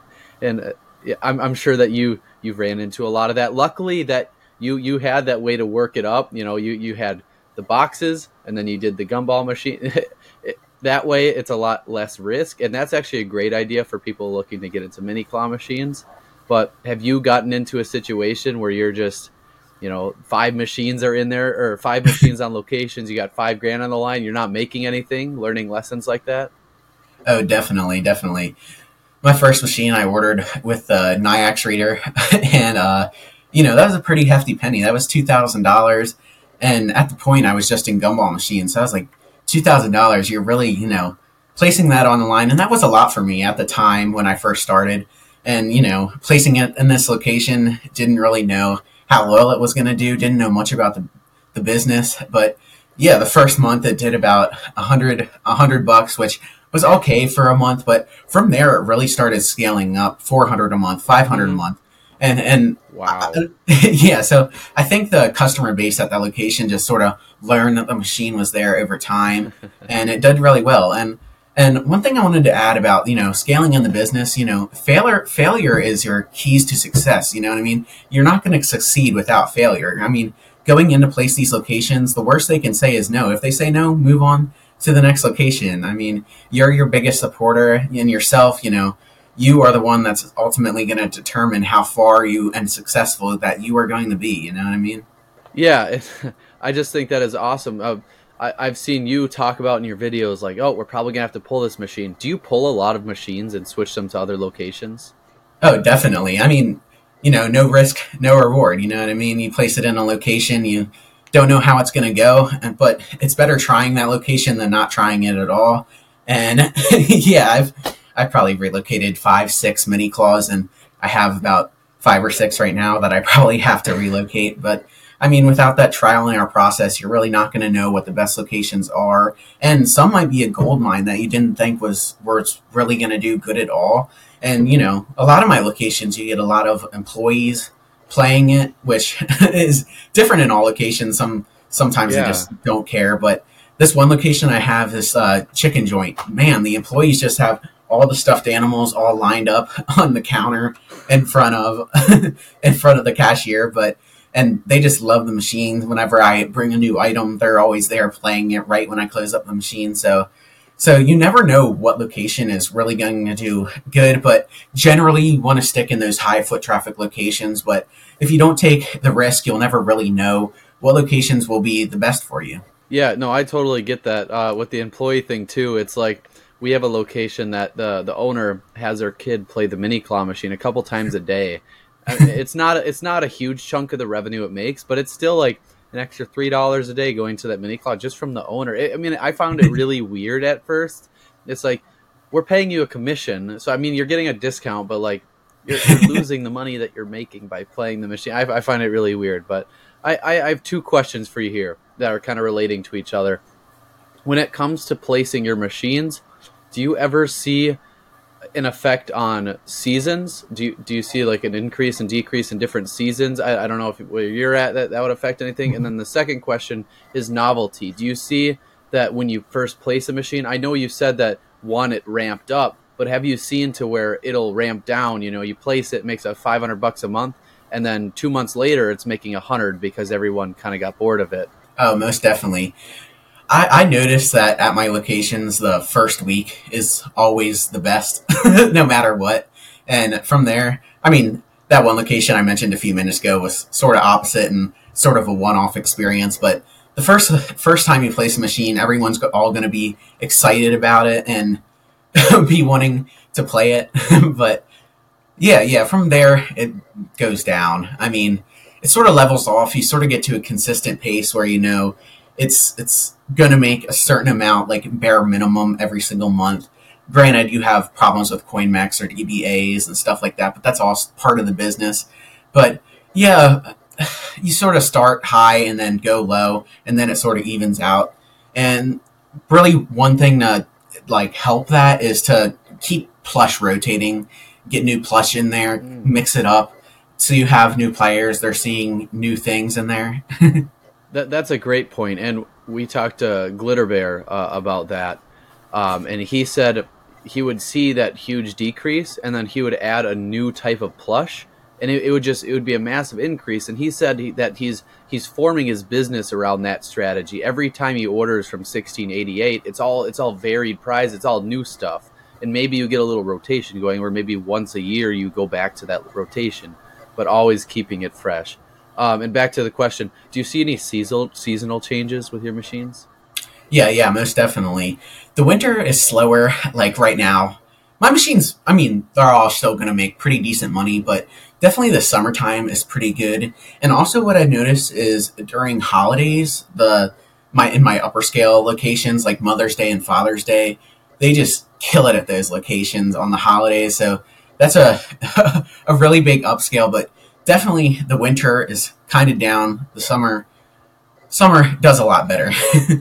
And uh, yeah, I'm, I'm sure that you, you've ran into a lot of that. Luckily that you, you had that way to work it up. You know, you, you had the boxes, and then you did the gumball machine. it, That way, it's a lot less risk, and that's actually a great idea for people looking to get into mini claw machines. But have you gotten into a situation where you're just, you know, five machines are in there, or five machines on locations, you got five grand on the line, you're not making anything, learning lessons like that? Oh, definitely, definitely. My first machine I ordered with the Nayax reader, and, uh, you know, that was a pretty hefty penny. That was two thousand dollars, and at the point, I was just in gumball machines, so I was like, two thousand dollars, you're really, you know, placing that on the line. And that was a lot for me at the time when I first started. And, you know, placing it in this location, didn't really know how well it was going to do, didn't know much about the, the business. But yeah, the first month it did about a hundred, a hundred bucks, which was okay for a month. But from there, it really started scaling up, four hundred a month, five hundred mm-hmm. a month. And, and wow. Uh, yeah, so I think the customer base at that location just sort of learned that the machine was there over time, and it did really well. And, and one thing I wanted to add about, you know, scaling in the business, you know, failure, failure is your keys to success. You know what I mean? You're not going to succeed without failure. I mean, going in to place these locations, the worst they can say is no. If they say no, move on to the next location. I mean, you're your biggest supporter in yourself, you know. You are the one that's ultimately going to determine how far you and successful that you are going to be. You know what I mean? Yeah, it, I just think that is awesome. Uh, I, I've seen you talk about in your videos, like, oh, we're probably going to have to pull this machine. Do you pull a lot of machines and switch them to other locations? Oh, definitely. I mean, you know, no risk, no reward. You know what I mean? You place it in a location, you don't know how it's going to go, but it's better trying that location than not trying it at all. And yeah, I've... I probably relocated five, six mini claws, and I have about five or six right now that I probably have to relocate. But I mean, without that trial and error process, you're really not going to know what the best locations are. And some might be a gold mine that you didn't think was where it's really going to do good at all. And, you know, a lot of my locations, you get a lot of employees playing it, which is different in all locations. Some sometimes yeah. they just don't care. But this one location I have, this uh, chicken joint, man, the employees just have all the stuffed animals all lined up on the counter in front of in front of the cashier, but and they just love the machine. Whenever I bring a new item, they're always there playing it right when I close up the machine. So So you never know what location is really going to do good, but generally you want to stick in those high foot traffic locations. But if you don't take the risk, you'll never really know what locations will be the best for you. Yeah, no, I totally get that. Uh, with the employee thing too, it's like we have a location that the the owner has their kid play the mini claw machine a couple times a day. I mean, it's not it's not a huge chunk of the revenue it makes, but it's still like an extra three dollars a day going to that mini claw just from the owner. I mean, I found it really weird at first. It's like, we're paying you a commission. So, I mean, you're getting a discount, but like you're, you're losing the money that you're making by playing the machine. I, I find it really weird, but I, I, I have two questions for you here that are kind of relating to each other. When it comes to placing your machines, do you ever see an effect on seasons? Do you, do you see like an increase and decrease in different seasons? I, I don't know if where you're at that, that would affect anything. And then the second question is novelty. Do you see that when you first place a machine? I know you said that one, it ramped up, but have you seen to where it'll ramp down? You know, you place it, makes a five hundred bucks a month, and then two months later it's making a hundred because everyone kind of got bored of it. Oh, most definitely. I, I noticed that at my locations, the first week is always the best, no matter what. And from there, I mean, that one location I mentioned a few minutes ago was sort of opposite and sort of a one-off experience. But the first first time you place a machine, everyone's go- all going to be excited about it and be wanting to play it. But yeah, yeah, from there, it goes down. I mean, it sort of levels off. You sort of get to a consistent pace where, you know, it's it's going to make a certain amount, like bare minimum every single month. Granted, you have problems with CoinMex or D B As and stuff like that, but that's all part of the business. But yeah, you sort of start high and then go low, and then it sort of evens out. And really one thing to like help that is to keep plush rotating, get new plush in there, mm. mix it up. So you have new players, they're seeing new things in there. That that's a great point, and we talked to Glitter Bear uh, about that, um, and he said he would see that huge decrease, and then he would add a new type of plush, and it, it would just it would be a massive increase. And he said he, that he's he's forming his business around that strategy. Every time he orders from sixteen eighty-eight, it's all it's all varied prize, it's all new stuff, and maybe you get a little rotation going, where maybe once a year you go back to that rotation, but always keeping it fresh. Um, and back to the question, do you see any seasonal seasonal changes with your machines? Yeah, yeah, most definitely. The winter is slower, like right now. My machines, I mean, they're all still going to make pretty decent money, but definitely the summertime is pretty good. And also what I've noticed is during holidays, the my in my upper scale locations, like Mother's Day and Father's Day, they just kill it at those locations on the holidays. So that's a a really big upscale, but definitely the winter is kind of down. The summer summer does a lot better.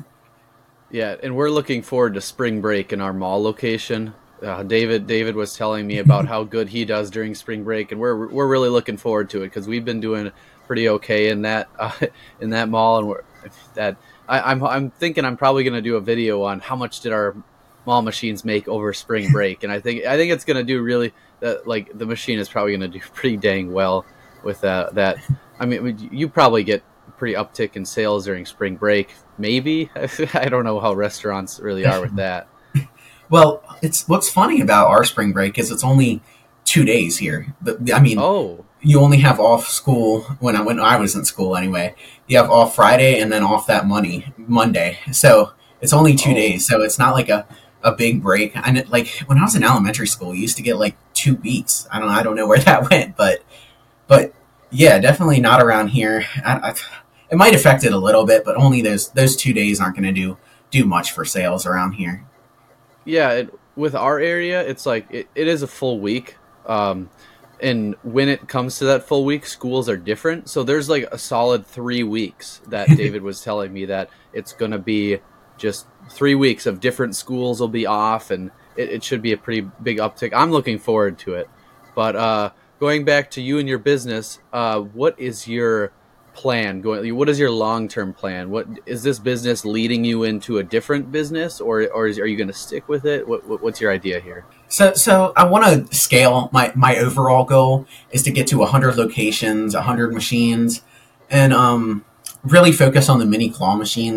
Yeah, and we're looking forward to spring break in our mall location. Uh, David David was telling me about how good he does during spring break, and we're we're really looking forward to it because we've been doing pretty okay in that uh, in that mall, and we're that I, I'm I'm thinking I'm probably going to do a video on how much did our mall machines make over spring break, and I think I think it's going to do really uh, like the machine is probably going to do pretty dang well with that. That I mean, you probably get a pretty uptick in sales during spring break, maybe. I don't know how restaurants really are with that. Well, it's what's funny about our spring break is it's only two days here. But I mean, oh, you only have off school when I when I was in school anyway. You have off Friday and then off that money Monday. So it's only two oh. days. So it's not like a, a big break. And it, like when I was in elementary school, you used to get like two weeks. I don't I don't know where that went, but but yeah, definitely not around here. I, I, it might affect it a little bit, but only those those two days aren't going to do do much for sales around here. Yeah, it, with our area, it's like it, it is a full week. Um, and when it comes to that full week, schools are different. So there's like a solid three weeks that David was telling me that it's going to be just three weeks of different schools will be off, and it, it should be a pretty big uptick. I'm looking forward to it. But uh, going back to you and your business, uh, what is your plan going? What is your long-term plan? What is this business leading you into a different business, or or is, are you going to stick with it? What, what what's your idea here? So so I want to scale. My my overall goal is to get to one hundred locations, one hundred machines, and um really focus on the mini claw machines.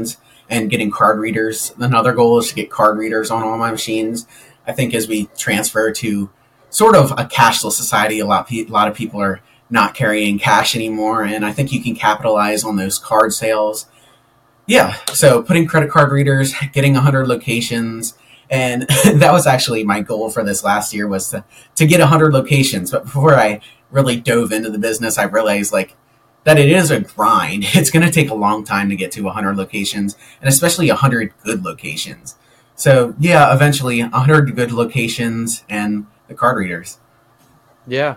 and getting card readers. Another goal is to get card readers on all my machines. I think as we transfer to sort of a cashless society, a lot, a lot of people are not carrying cash anymore, and I think you can capitalize on those card sales. Yeah, so putting credit card readers, getting one hundred locations, and that was actually my goal for this last year, was to, to get one hundred locations. But before I really dove into the business, I realized like that it is a grind. It's going to take a long time to get to one hundred locations, and especially one hundred good locations. So yeah, eventually one hundred good locations and the card readers. Yeah.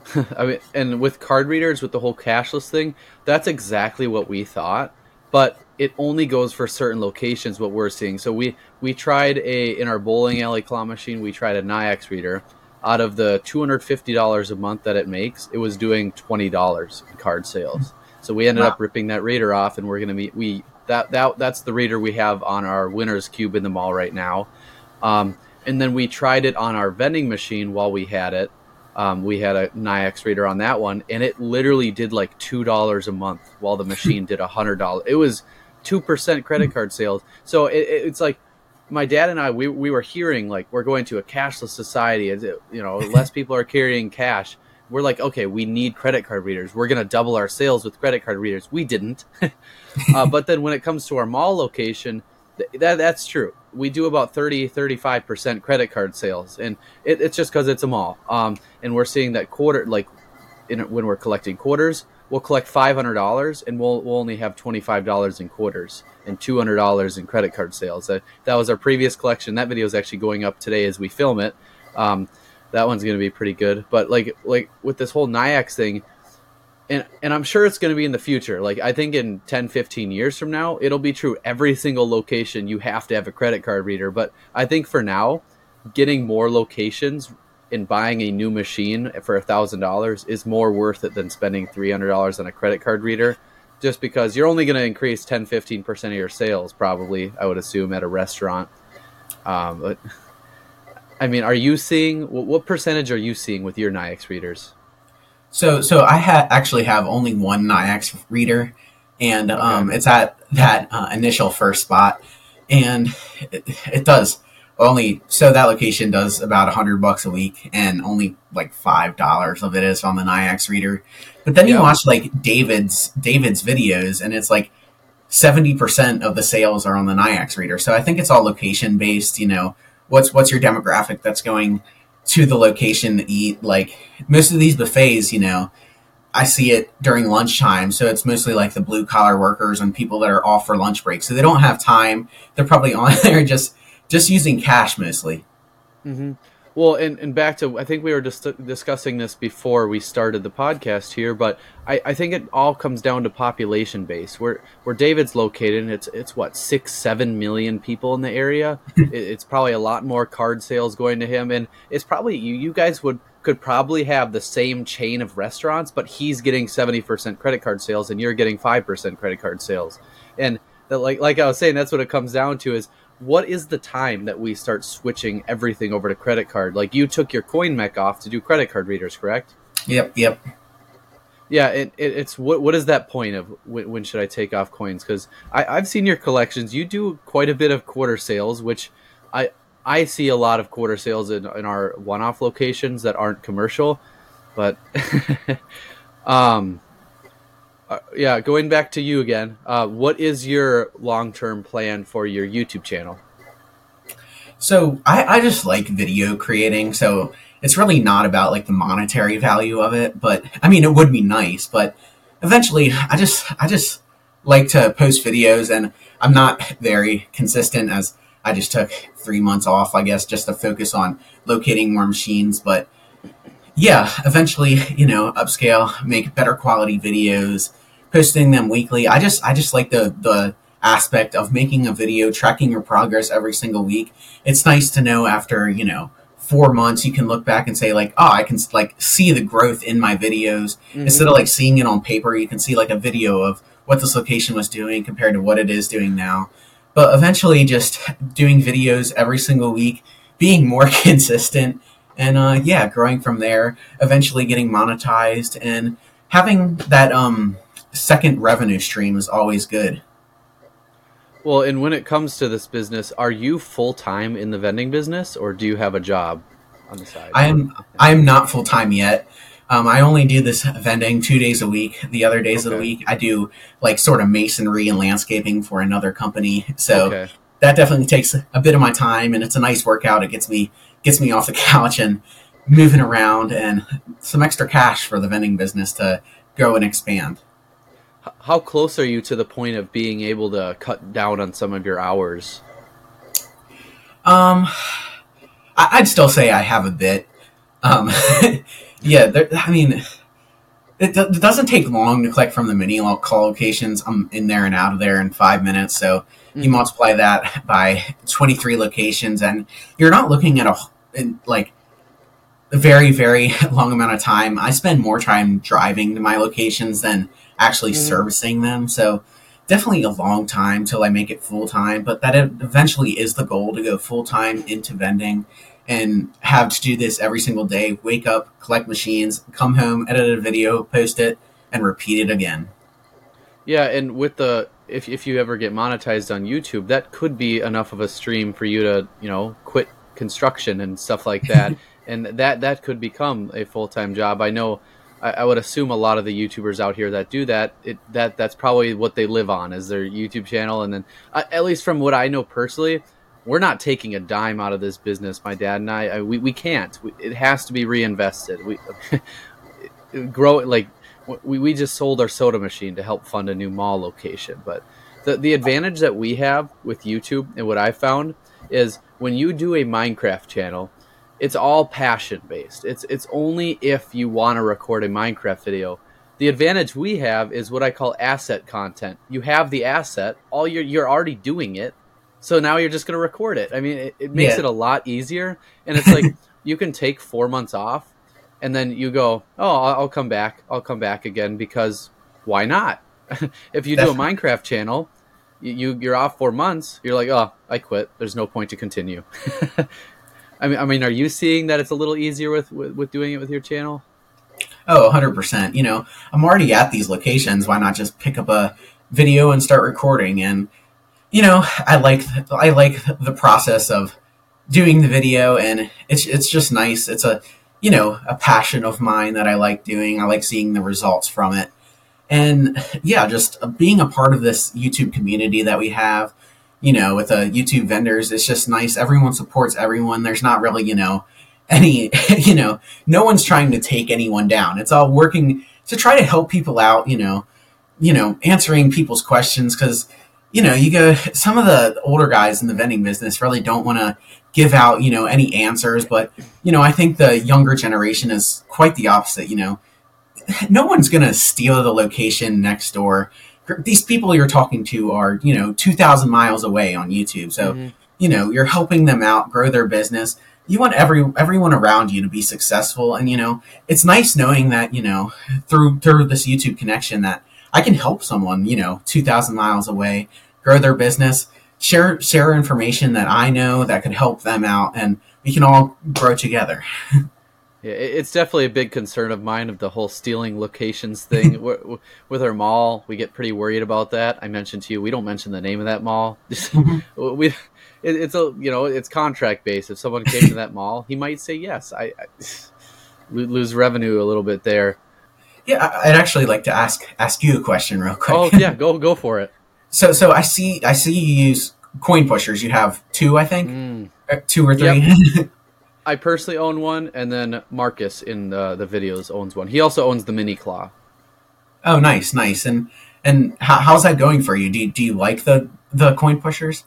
I mean, and with card readers, with the whole cashless thing, that's exactly what we thought, but it only goes for certain locations, what we're seeing. So we, we tried a, in our bowling alley claw machine, we tried a Nayax reader. Out of the two hundred fifty dollars a month that it makes, it was doing twenty dollars in card sales. So we ended wow. up ripping that reader off, and we're going to be, we, that, that, that's the reader we have on our winner's cube in the mall right now. Um, and then we tried it on our vending machine while we had it. Um, we had a Nayax reader on that one, and it literally did like two dollars a month while the machine did one hundred dollars. It was two percent credit card sales. So it, it's like my dad and I, we, we were hearing like we're going to a cashless society. You know, less people are carrying cash. We're like, okay, we need credit card readers. We're going to double our sales with credit card readers. We didn't. uh, but then when it comes to our mall location, th- that that's true. We do about thirty, thirty-five percent credit card sales, and it, it's just because it's a mall. Um, and we're seeing that quarter, like in, when we're collecting quarters, we'll collect five hundred dollars, and we'll we'll only have twenty-five dollars in quarters and two hundred dollars in credit card sales. That that was our previous collection. That video is actually going up today as we film it. Um, that one's going to be pretty good. But like like with this whole Nayax thing, and and I'm sure it's going to be in the future. Like I think in ten, fifteen years from now, it'll be true. Every single location you have to have a credit card reader. But I think for now, getting more locations and buying a new machine for one thousand dollars is more worth it than spending three hundred dollars on a credit card reader, just because you're only going to increase ten, fifteen percent of your sales probably, I would assume, at a restaurant. Um, but I mean, are you seeing, what percentage are you seeing with your Nayax readers? So, so I ha- actually have only one Nayax reader, and okay. um, it's at that uh, initial first spot, and it, it does only, so that location does about a hundred bucks a week, and only like five dollars of it is on the Nayax reader. But then yeah. you watch like David's David's videos, and it's like seventy percent of the sales are on the Nayax reader. So I think it's all location based. You know, what's what's your demographic that's going to the location to eat? Like most of these buffets, you know, I see it during lunchtime. So it's mostly like the blue collar workers and people that are off for lunch break. So they don't have time. They're probably on there just, just using cash mostly. Mm-hmm. Well, and, and back to, I think we were just discussing this before we started the podcast here, but I, I think it all comes down to population base. Where where David's located, it's it's what, six, seven million people in the area. it, it's probably a lot more card sales going to him, and it's probably you you guys would could probably have the same chain of restaurants, but he's getting seventy percent credit card sales, and you're getting five percent credit card sales. And the, like like I was saying, that's what it comes down to is, what is the time that we start switching everything over to credit card? Like you took your CoinMech off to do credit card readers, correct? Yep, yep. Yeah, it, it, it's what what is that point of when, when should I take off coins? Because I've seen your collections. You do quite a bit of quarter sales, which I I see a lot of quarter sales in, in our one-off locations that aren't commercial. But um, uh, yeah, going back to you again, uh, what is your long-term plan for your YouTube channel? So I, I just like video creating, so it's really not about like the monetary value of it, but I mean, it would be nice, but eventually I just, I just like to post videos, and I'm not very consistent, as I just took three months off, I guess, just to focus on locating more machines. But yeah, eventually, you know, upscale, make better quality videos, posting them weekly. I just, I just like the, the aspect of making a video, tracking your progress every single week. It's nice to know after, you know, four months, you can look back and say like, oh, I can like see the growth in my videos. Mm-hmm. Instead of like seeing it on paper, you can see like a video of what this location was doing compared to what it is doing now. But eventually just doing videos every single week, being more consistent, and uh, yeah, growing from there, eventually getting monetized, and having that um, second revenue stream is always good. Well, and when it comes to this business, are you full time in the vending business, or do you have a job on the side? I am I am not full time yet. Um, I only do this vending two days a week. The other days Okay. of the week, I do like sort of masonry and landscaping for another company. So Okay. that definitely takes a bit of my time, and it's a nice workout. It gets me gets me off the couch and moving around, and some extra cash for the vending business to grow and expand. H- How close are you to the point of being able to cut down on some of your hours? Um, I, I'd still say I have a bit. Um, yeah, there, I mean, it, do- it doesn't take long to collect from the mini lo- call locations. I'm in there and out of there in five minutes. So you Mhm. multiply that by twenty-three locations, and you're not looking at a in, like a very very long amount of time. I spend more time driving to my locations than actually Mhm. servicing them. So definitely a long time till I make it full time. But that eventually is the goal, to go full time into vending and have to do this every single day. Wake up, collect machines, come home, edit a video, post it, and repeat it again. Yeah, and with the if if you ever get monetized on YouTube, that could be enough of a stream for you to, you know, quit construction and stuff like that. And that that could become a full-time job. I know I, I would assume a lot of the YouTubers out here that do that, it that that's probably what they live on, is their YouTube channel. And then uh, at least from what I know personally, we're not taking a dime out of this business. My dad and I, I we, we can't. We, it has to be reinvested. We grow like we, we just sold our soda machine to help fund a new mall location. But the the advantage that we have with YouTube, and what I found, is when you do a Minecraft channel, it's all passion based. It's it's only if you want to record a Minecraft video. The advantage we have is what I call asset content. You have the asset, all you're you're already doing it, so now you're just going to record it. I mean, it, it makes Yeah. it a lot easier, and it's like you can take four months off, and then you go, oh, I'll, I'll come back. I'll come back again, because why not? If you do a Definitely. Minecraft channel, you, you you're off four months. You're like, oh, I quit. There's no point to continue. I mean, I mean, are you seeing that it's a little easier with, with, with doing it with your channel? Oh, one hundred percent. You know, I'm already at these locations. Why not just pick up a video and start recording? And, you know, I like I like the process of doing the video, and it's it's just nice. It's a, you know, a passion of mine that I like doing. I like seeing the results from it. And yeah, just being a part of this YouTube community that we have, you know, with the YouTube vendors, it's just nice. Everyone supports everyone. There's not really, you know, any, you know, no one's trying to take anyone down. It's all working to try to help people out, you know, you know, answering people's questions. Cause, you know, you go, some of the older guys in the vending business really don't want to give out, you know, any answers. But, you know, I think the younger generation is quite the opposite. You know, no one's going to steal the location next door. These people you're talking to are, you know, two thousand miles away on YouTube. So, Mm-hmm. you know, you're helping them out, grow their business. You want every everyone around you to be successful. And, you know, it's nice knowing that, you know, through through this YouTube connection, that I can help someone, you know, two thousand miles away, grow their business, share share information that I know that could help them out, and we can all grow together. Yeah, it- it's definitely a big concern of mine, of the whole stealing locations thing. We're- With our mall, we get pretty worried about that. I mentioned to you, we don't mention the name of that mall. we, it, it's a you know, it's contract based. If someone came to that mall, he might say yes. I, I lo- lose revenue a little bit there. Yeah, I- I'd actually like to ask ask you a question real quick. Oh yeah, go go for it. So, so I see, I see you use coin pushers. You have two, I think, Mm. Uh, two or three. I personally own one, and then Marcus in the, the videos owns one. He also owns the Mini Claw. Oh, nice, nice. And and how, how's that going for you? Do you, do you like the the coin pushers?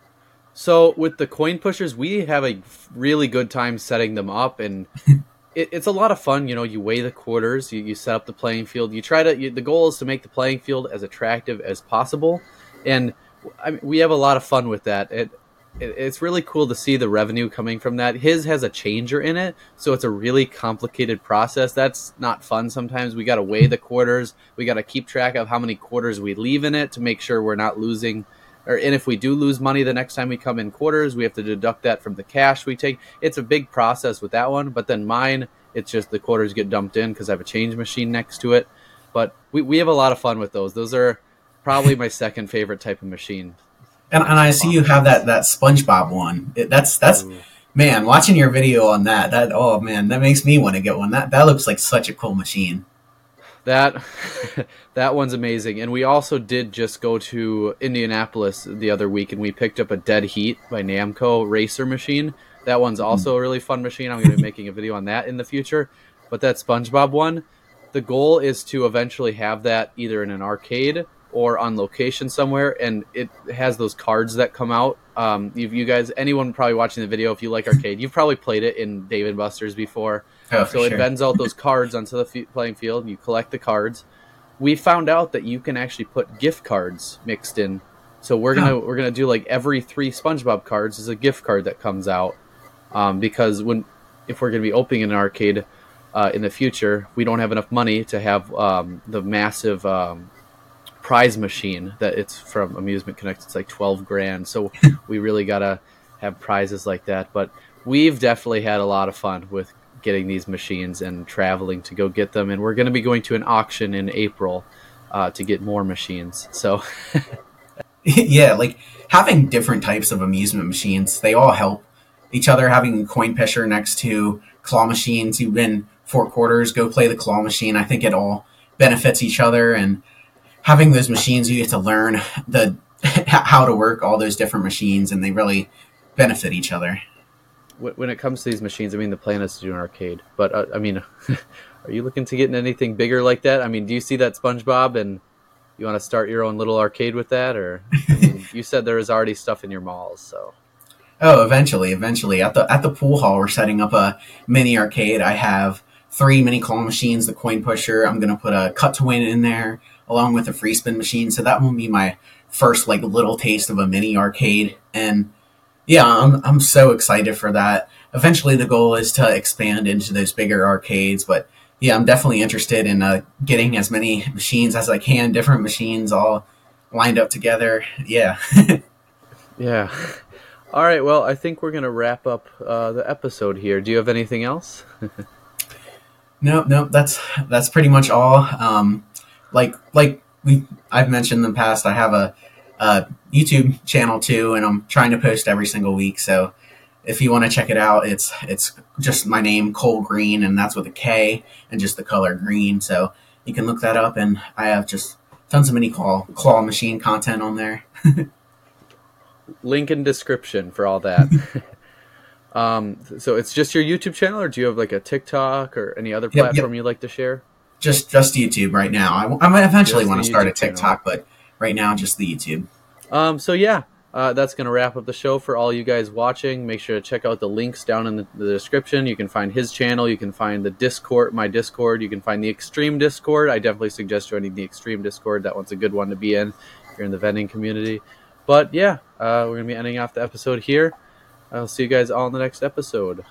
So with the coin pushers, we have a really good time setting them up, and it, it's a lot of fun. You know, you weigh the quarters, you, you set up the playing field. You try to. You, the goal is to make the playing field as attractive as possible, and I mean, we have a lot of fun with that. It, it it's really cool to see the revenue coming from that. His has a changer in it, so it's a really complicated process. That's not fun. Sometimes we got to weigh the quarters. We got to keep track of how many quarters we leave in it to make sure we're not losing. Or, and if we do lose money the next time we come in quarters, we have to deduct that from the cash we take. It's a big process with that one. But then mine, it's just the quarters get dumped in because I have a change machine next to it. But we, we have a lot of fun with those. Those are probably my second favorite type of machine. And, and I see you have that, that SpongeBob one. It, that's, that's, Ooh. Man, watching your video on that, that, oh man, that makes me want to get one. That, that looks like such a cool machine. That that one's amazing. And we also did just go to Indianapolis the other week, and we picked up a Dead Heat by Namco racer machine. That one's also a really fun machine. I'm going to be making a video on that in the future. But that SpongeBob one, the goal is to eventually have that either in an arcade or on location somewhere, and it has those cards that come out. Um, you, you guys, anyone probably watching the video, if you like arcade, you've probably played it in Dave and Buster's before. Oh, so it sure. bends out those cards onto the f- playing field, and you collect the cards. We found out that you can actually put gift cards mixed in. So we're gonna oh. we're gonna do like every three SpongeBob cards is a gift card that comes out. Um, because when if we're gonna be opening an arcade uh, in the future, we don't have enough money to have um, the massive um, prize machine that it's from Amusement Connect. It's like twelve grand. So we really gotta have prizes like that. But we've definitely had a lot of fun with getting these machines and traveling to go get them, and we're going to be going to an auction in April uh, to get more machines. So yeah, like having different types of amusement machines, they all help each other. Having coin pusher next to claw machines, you win four quarters, go play the claw machine. I think it all benefits each other, and having those machines, you get to learn the how to work all those different machines, and they really benefit each other. When it comes to these machines, I mean, the plan is to do an arcade. But, uh, I mean, are you looking to get into anything bigger like that? I mean, do you see that SpongeBob and you want to start your own little arcade with that? Or I mean, you said there was already stuff in your malls, so. Oh, eventually, eventually. At the at the pool hall, we're setting up a mini arcade. I have three mini claw machines, the coin pusher. I'm going to put a cut to win in there, along with a free spin machine. So that will be my first, like, little taste of a mini arcade. And yeah, I'm I'm so excited for that. Eventually, the goal is to expand into those bigger arcades, but yeah, I'm definitely interested in uh, getting as many machines as I can, different machines all lined up together. Yeah. Yeah. All right, well, I think we're going to wrap up uh, the episode here. Do you have anything else? No, no, that's that's pretty much all. Um, like like we I've mentioned in the past, I have a Uh, YouTube channel too, and I'm trying to post every single week. So if you want to check it out, it's it's just my name, Cole Green, and that's with a K and just the color green. So you can look that up, and I have just tons of mini claw claw machine content on there. Link in description for all that. um, so it's just your YouTube channel, or do you have like a TikTok or any other platform yep, yep. you'd like to share? Just just YouTube right now. I, I might eventually just want to start a TikTok, channel. But right now, just the YouTube. Um, so yeah, uh, that's going to wrap up the show for all you guys watching. Make sure to check out the links down in the, the description. You can find his channel. You can find the Discord, my Discord. You can find the Extreme Discord. I definitely suggest joining the Extreme Discord. That one's a good one to be in if you're in the vending community. But yeah, uh, we're going to be ending off the episode here. I'll see you guys all in the next episode.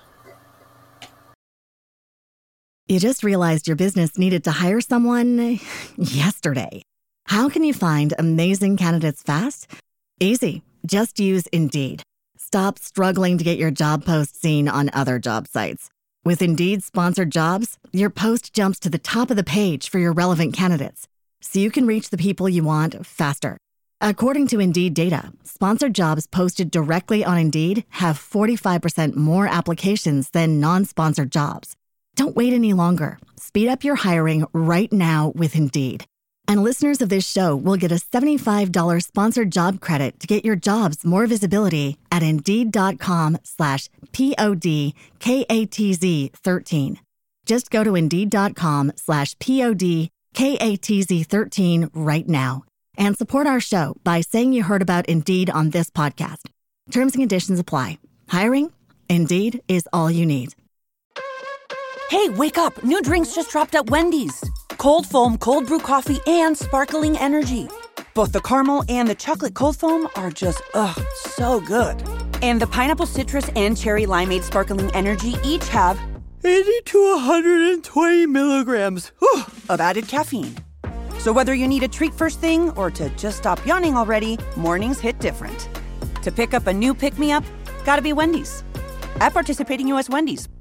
You just realized your business needed to hire someone yesterday. How can you find amazing candidates fast? Easy. Just use Indeed. Stop struggling to get your job post seen on other job sites. With Indeed sponsored jobs, your post jumps to the top of the page for your relevant candidates, so you can reach the people you want faster. According to Indeed data, sponsored jobs posted directly on Indeed have forty-five percent more applications than non-sponsored jobs. Don't wait any longer. Speed up your hiring right now with Indeed. And listeners of this show will get a seventy-five dollars sponsored job credit to get your jobs more visibility at Indeed.com slash P-O-D-K-A-T-Z 13. Just go to Indeed.com slash P-O-D-K-A-T-Z 13 right now and support our show by saying you heard about Indeed on this podcast. Terms and conditions apply. Hiring? Indeed is all you need. Hey, wake up. New drinks just dropped at Wendy's. Cold foam, cold brew coffee, and sparkling energy. Both the caramel and the chocolate cold foam are just, ugh, so good. And the pineapple citrus and cherry limeade sparkling energy each have eighty to one hundred twenty milligrams whew, of added caffeine. So whether you need a treat first thing or to just stop yawning already, mornings hit different. To pick up a new pick-me-up, gotta be Wendy's. At participating U S Wendy's,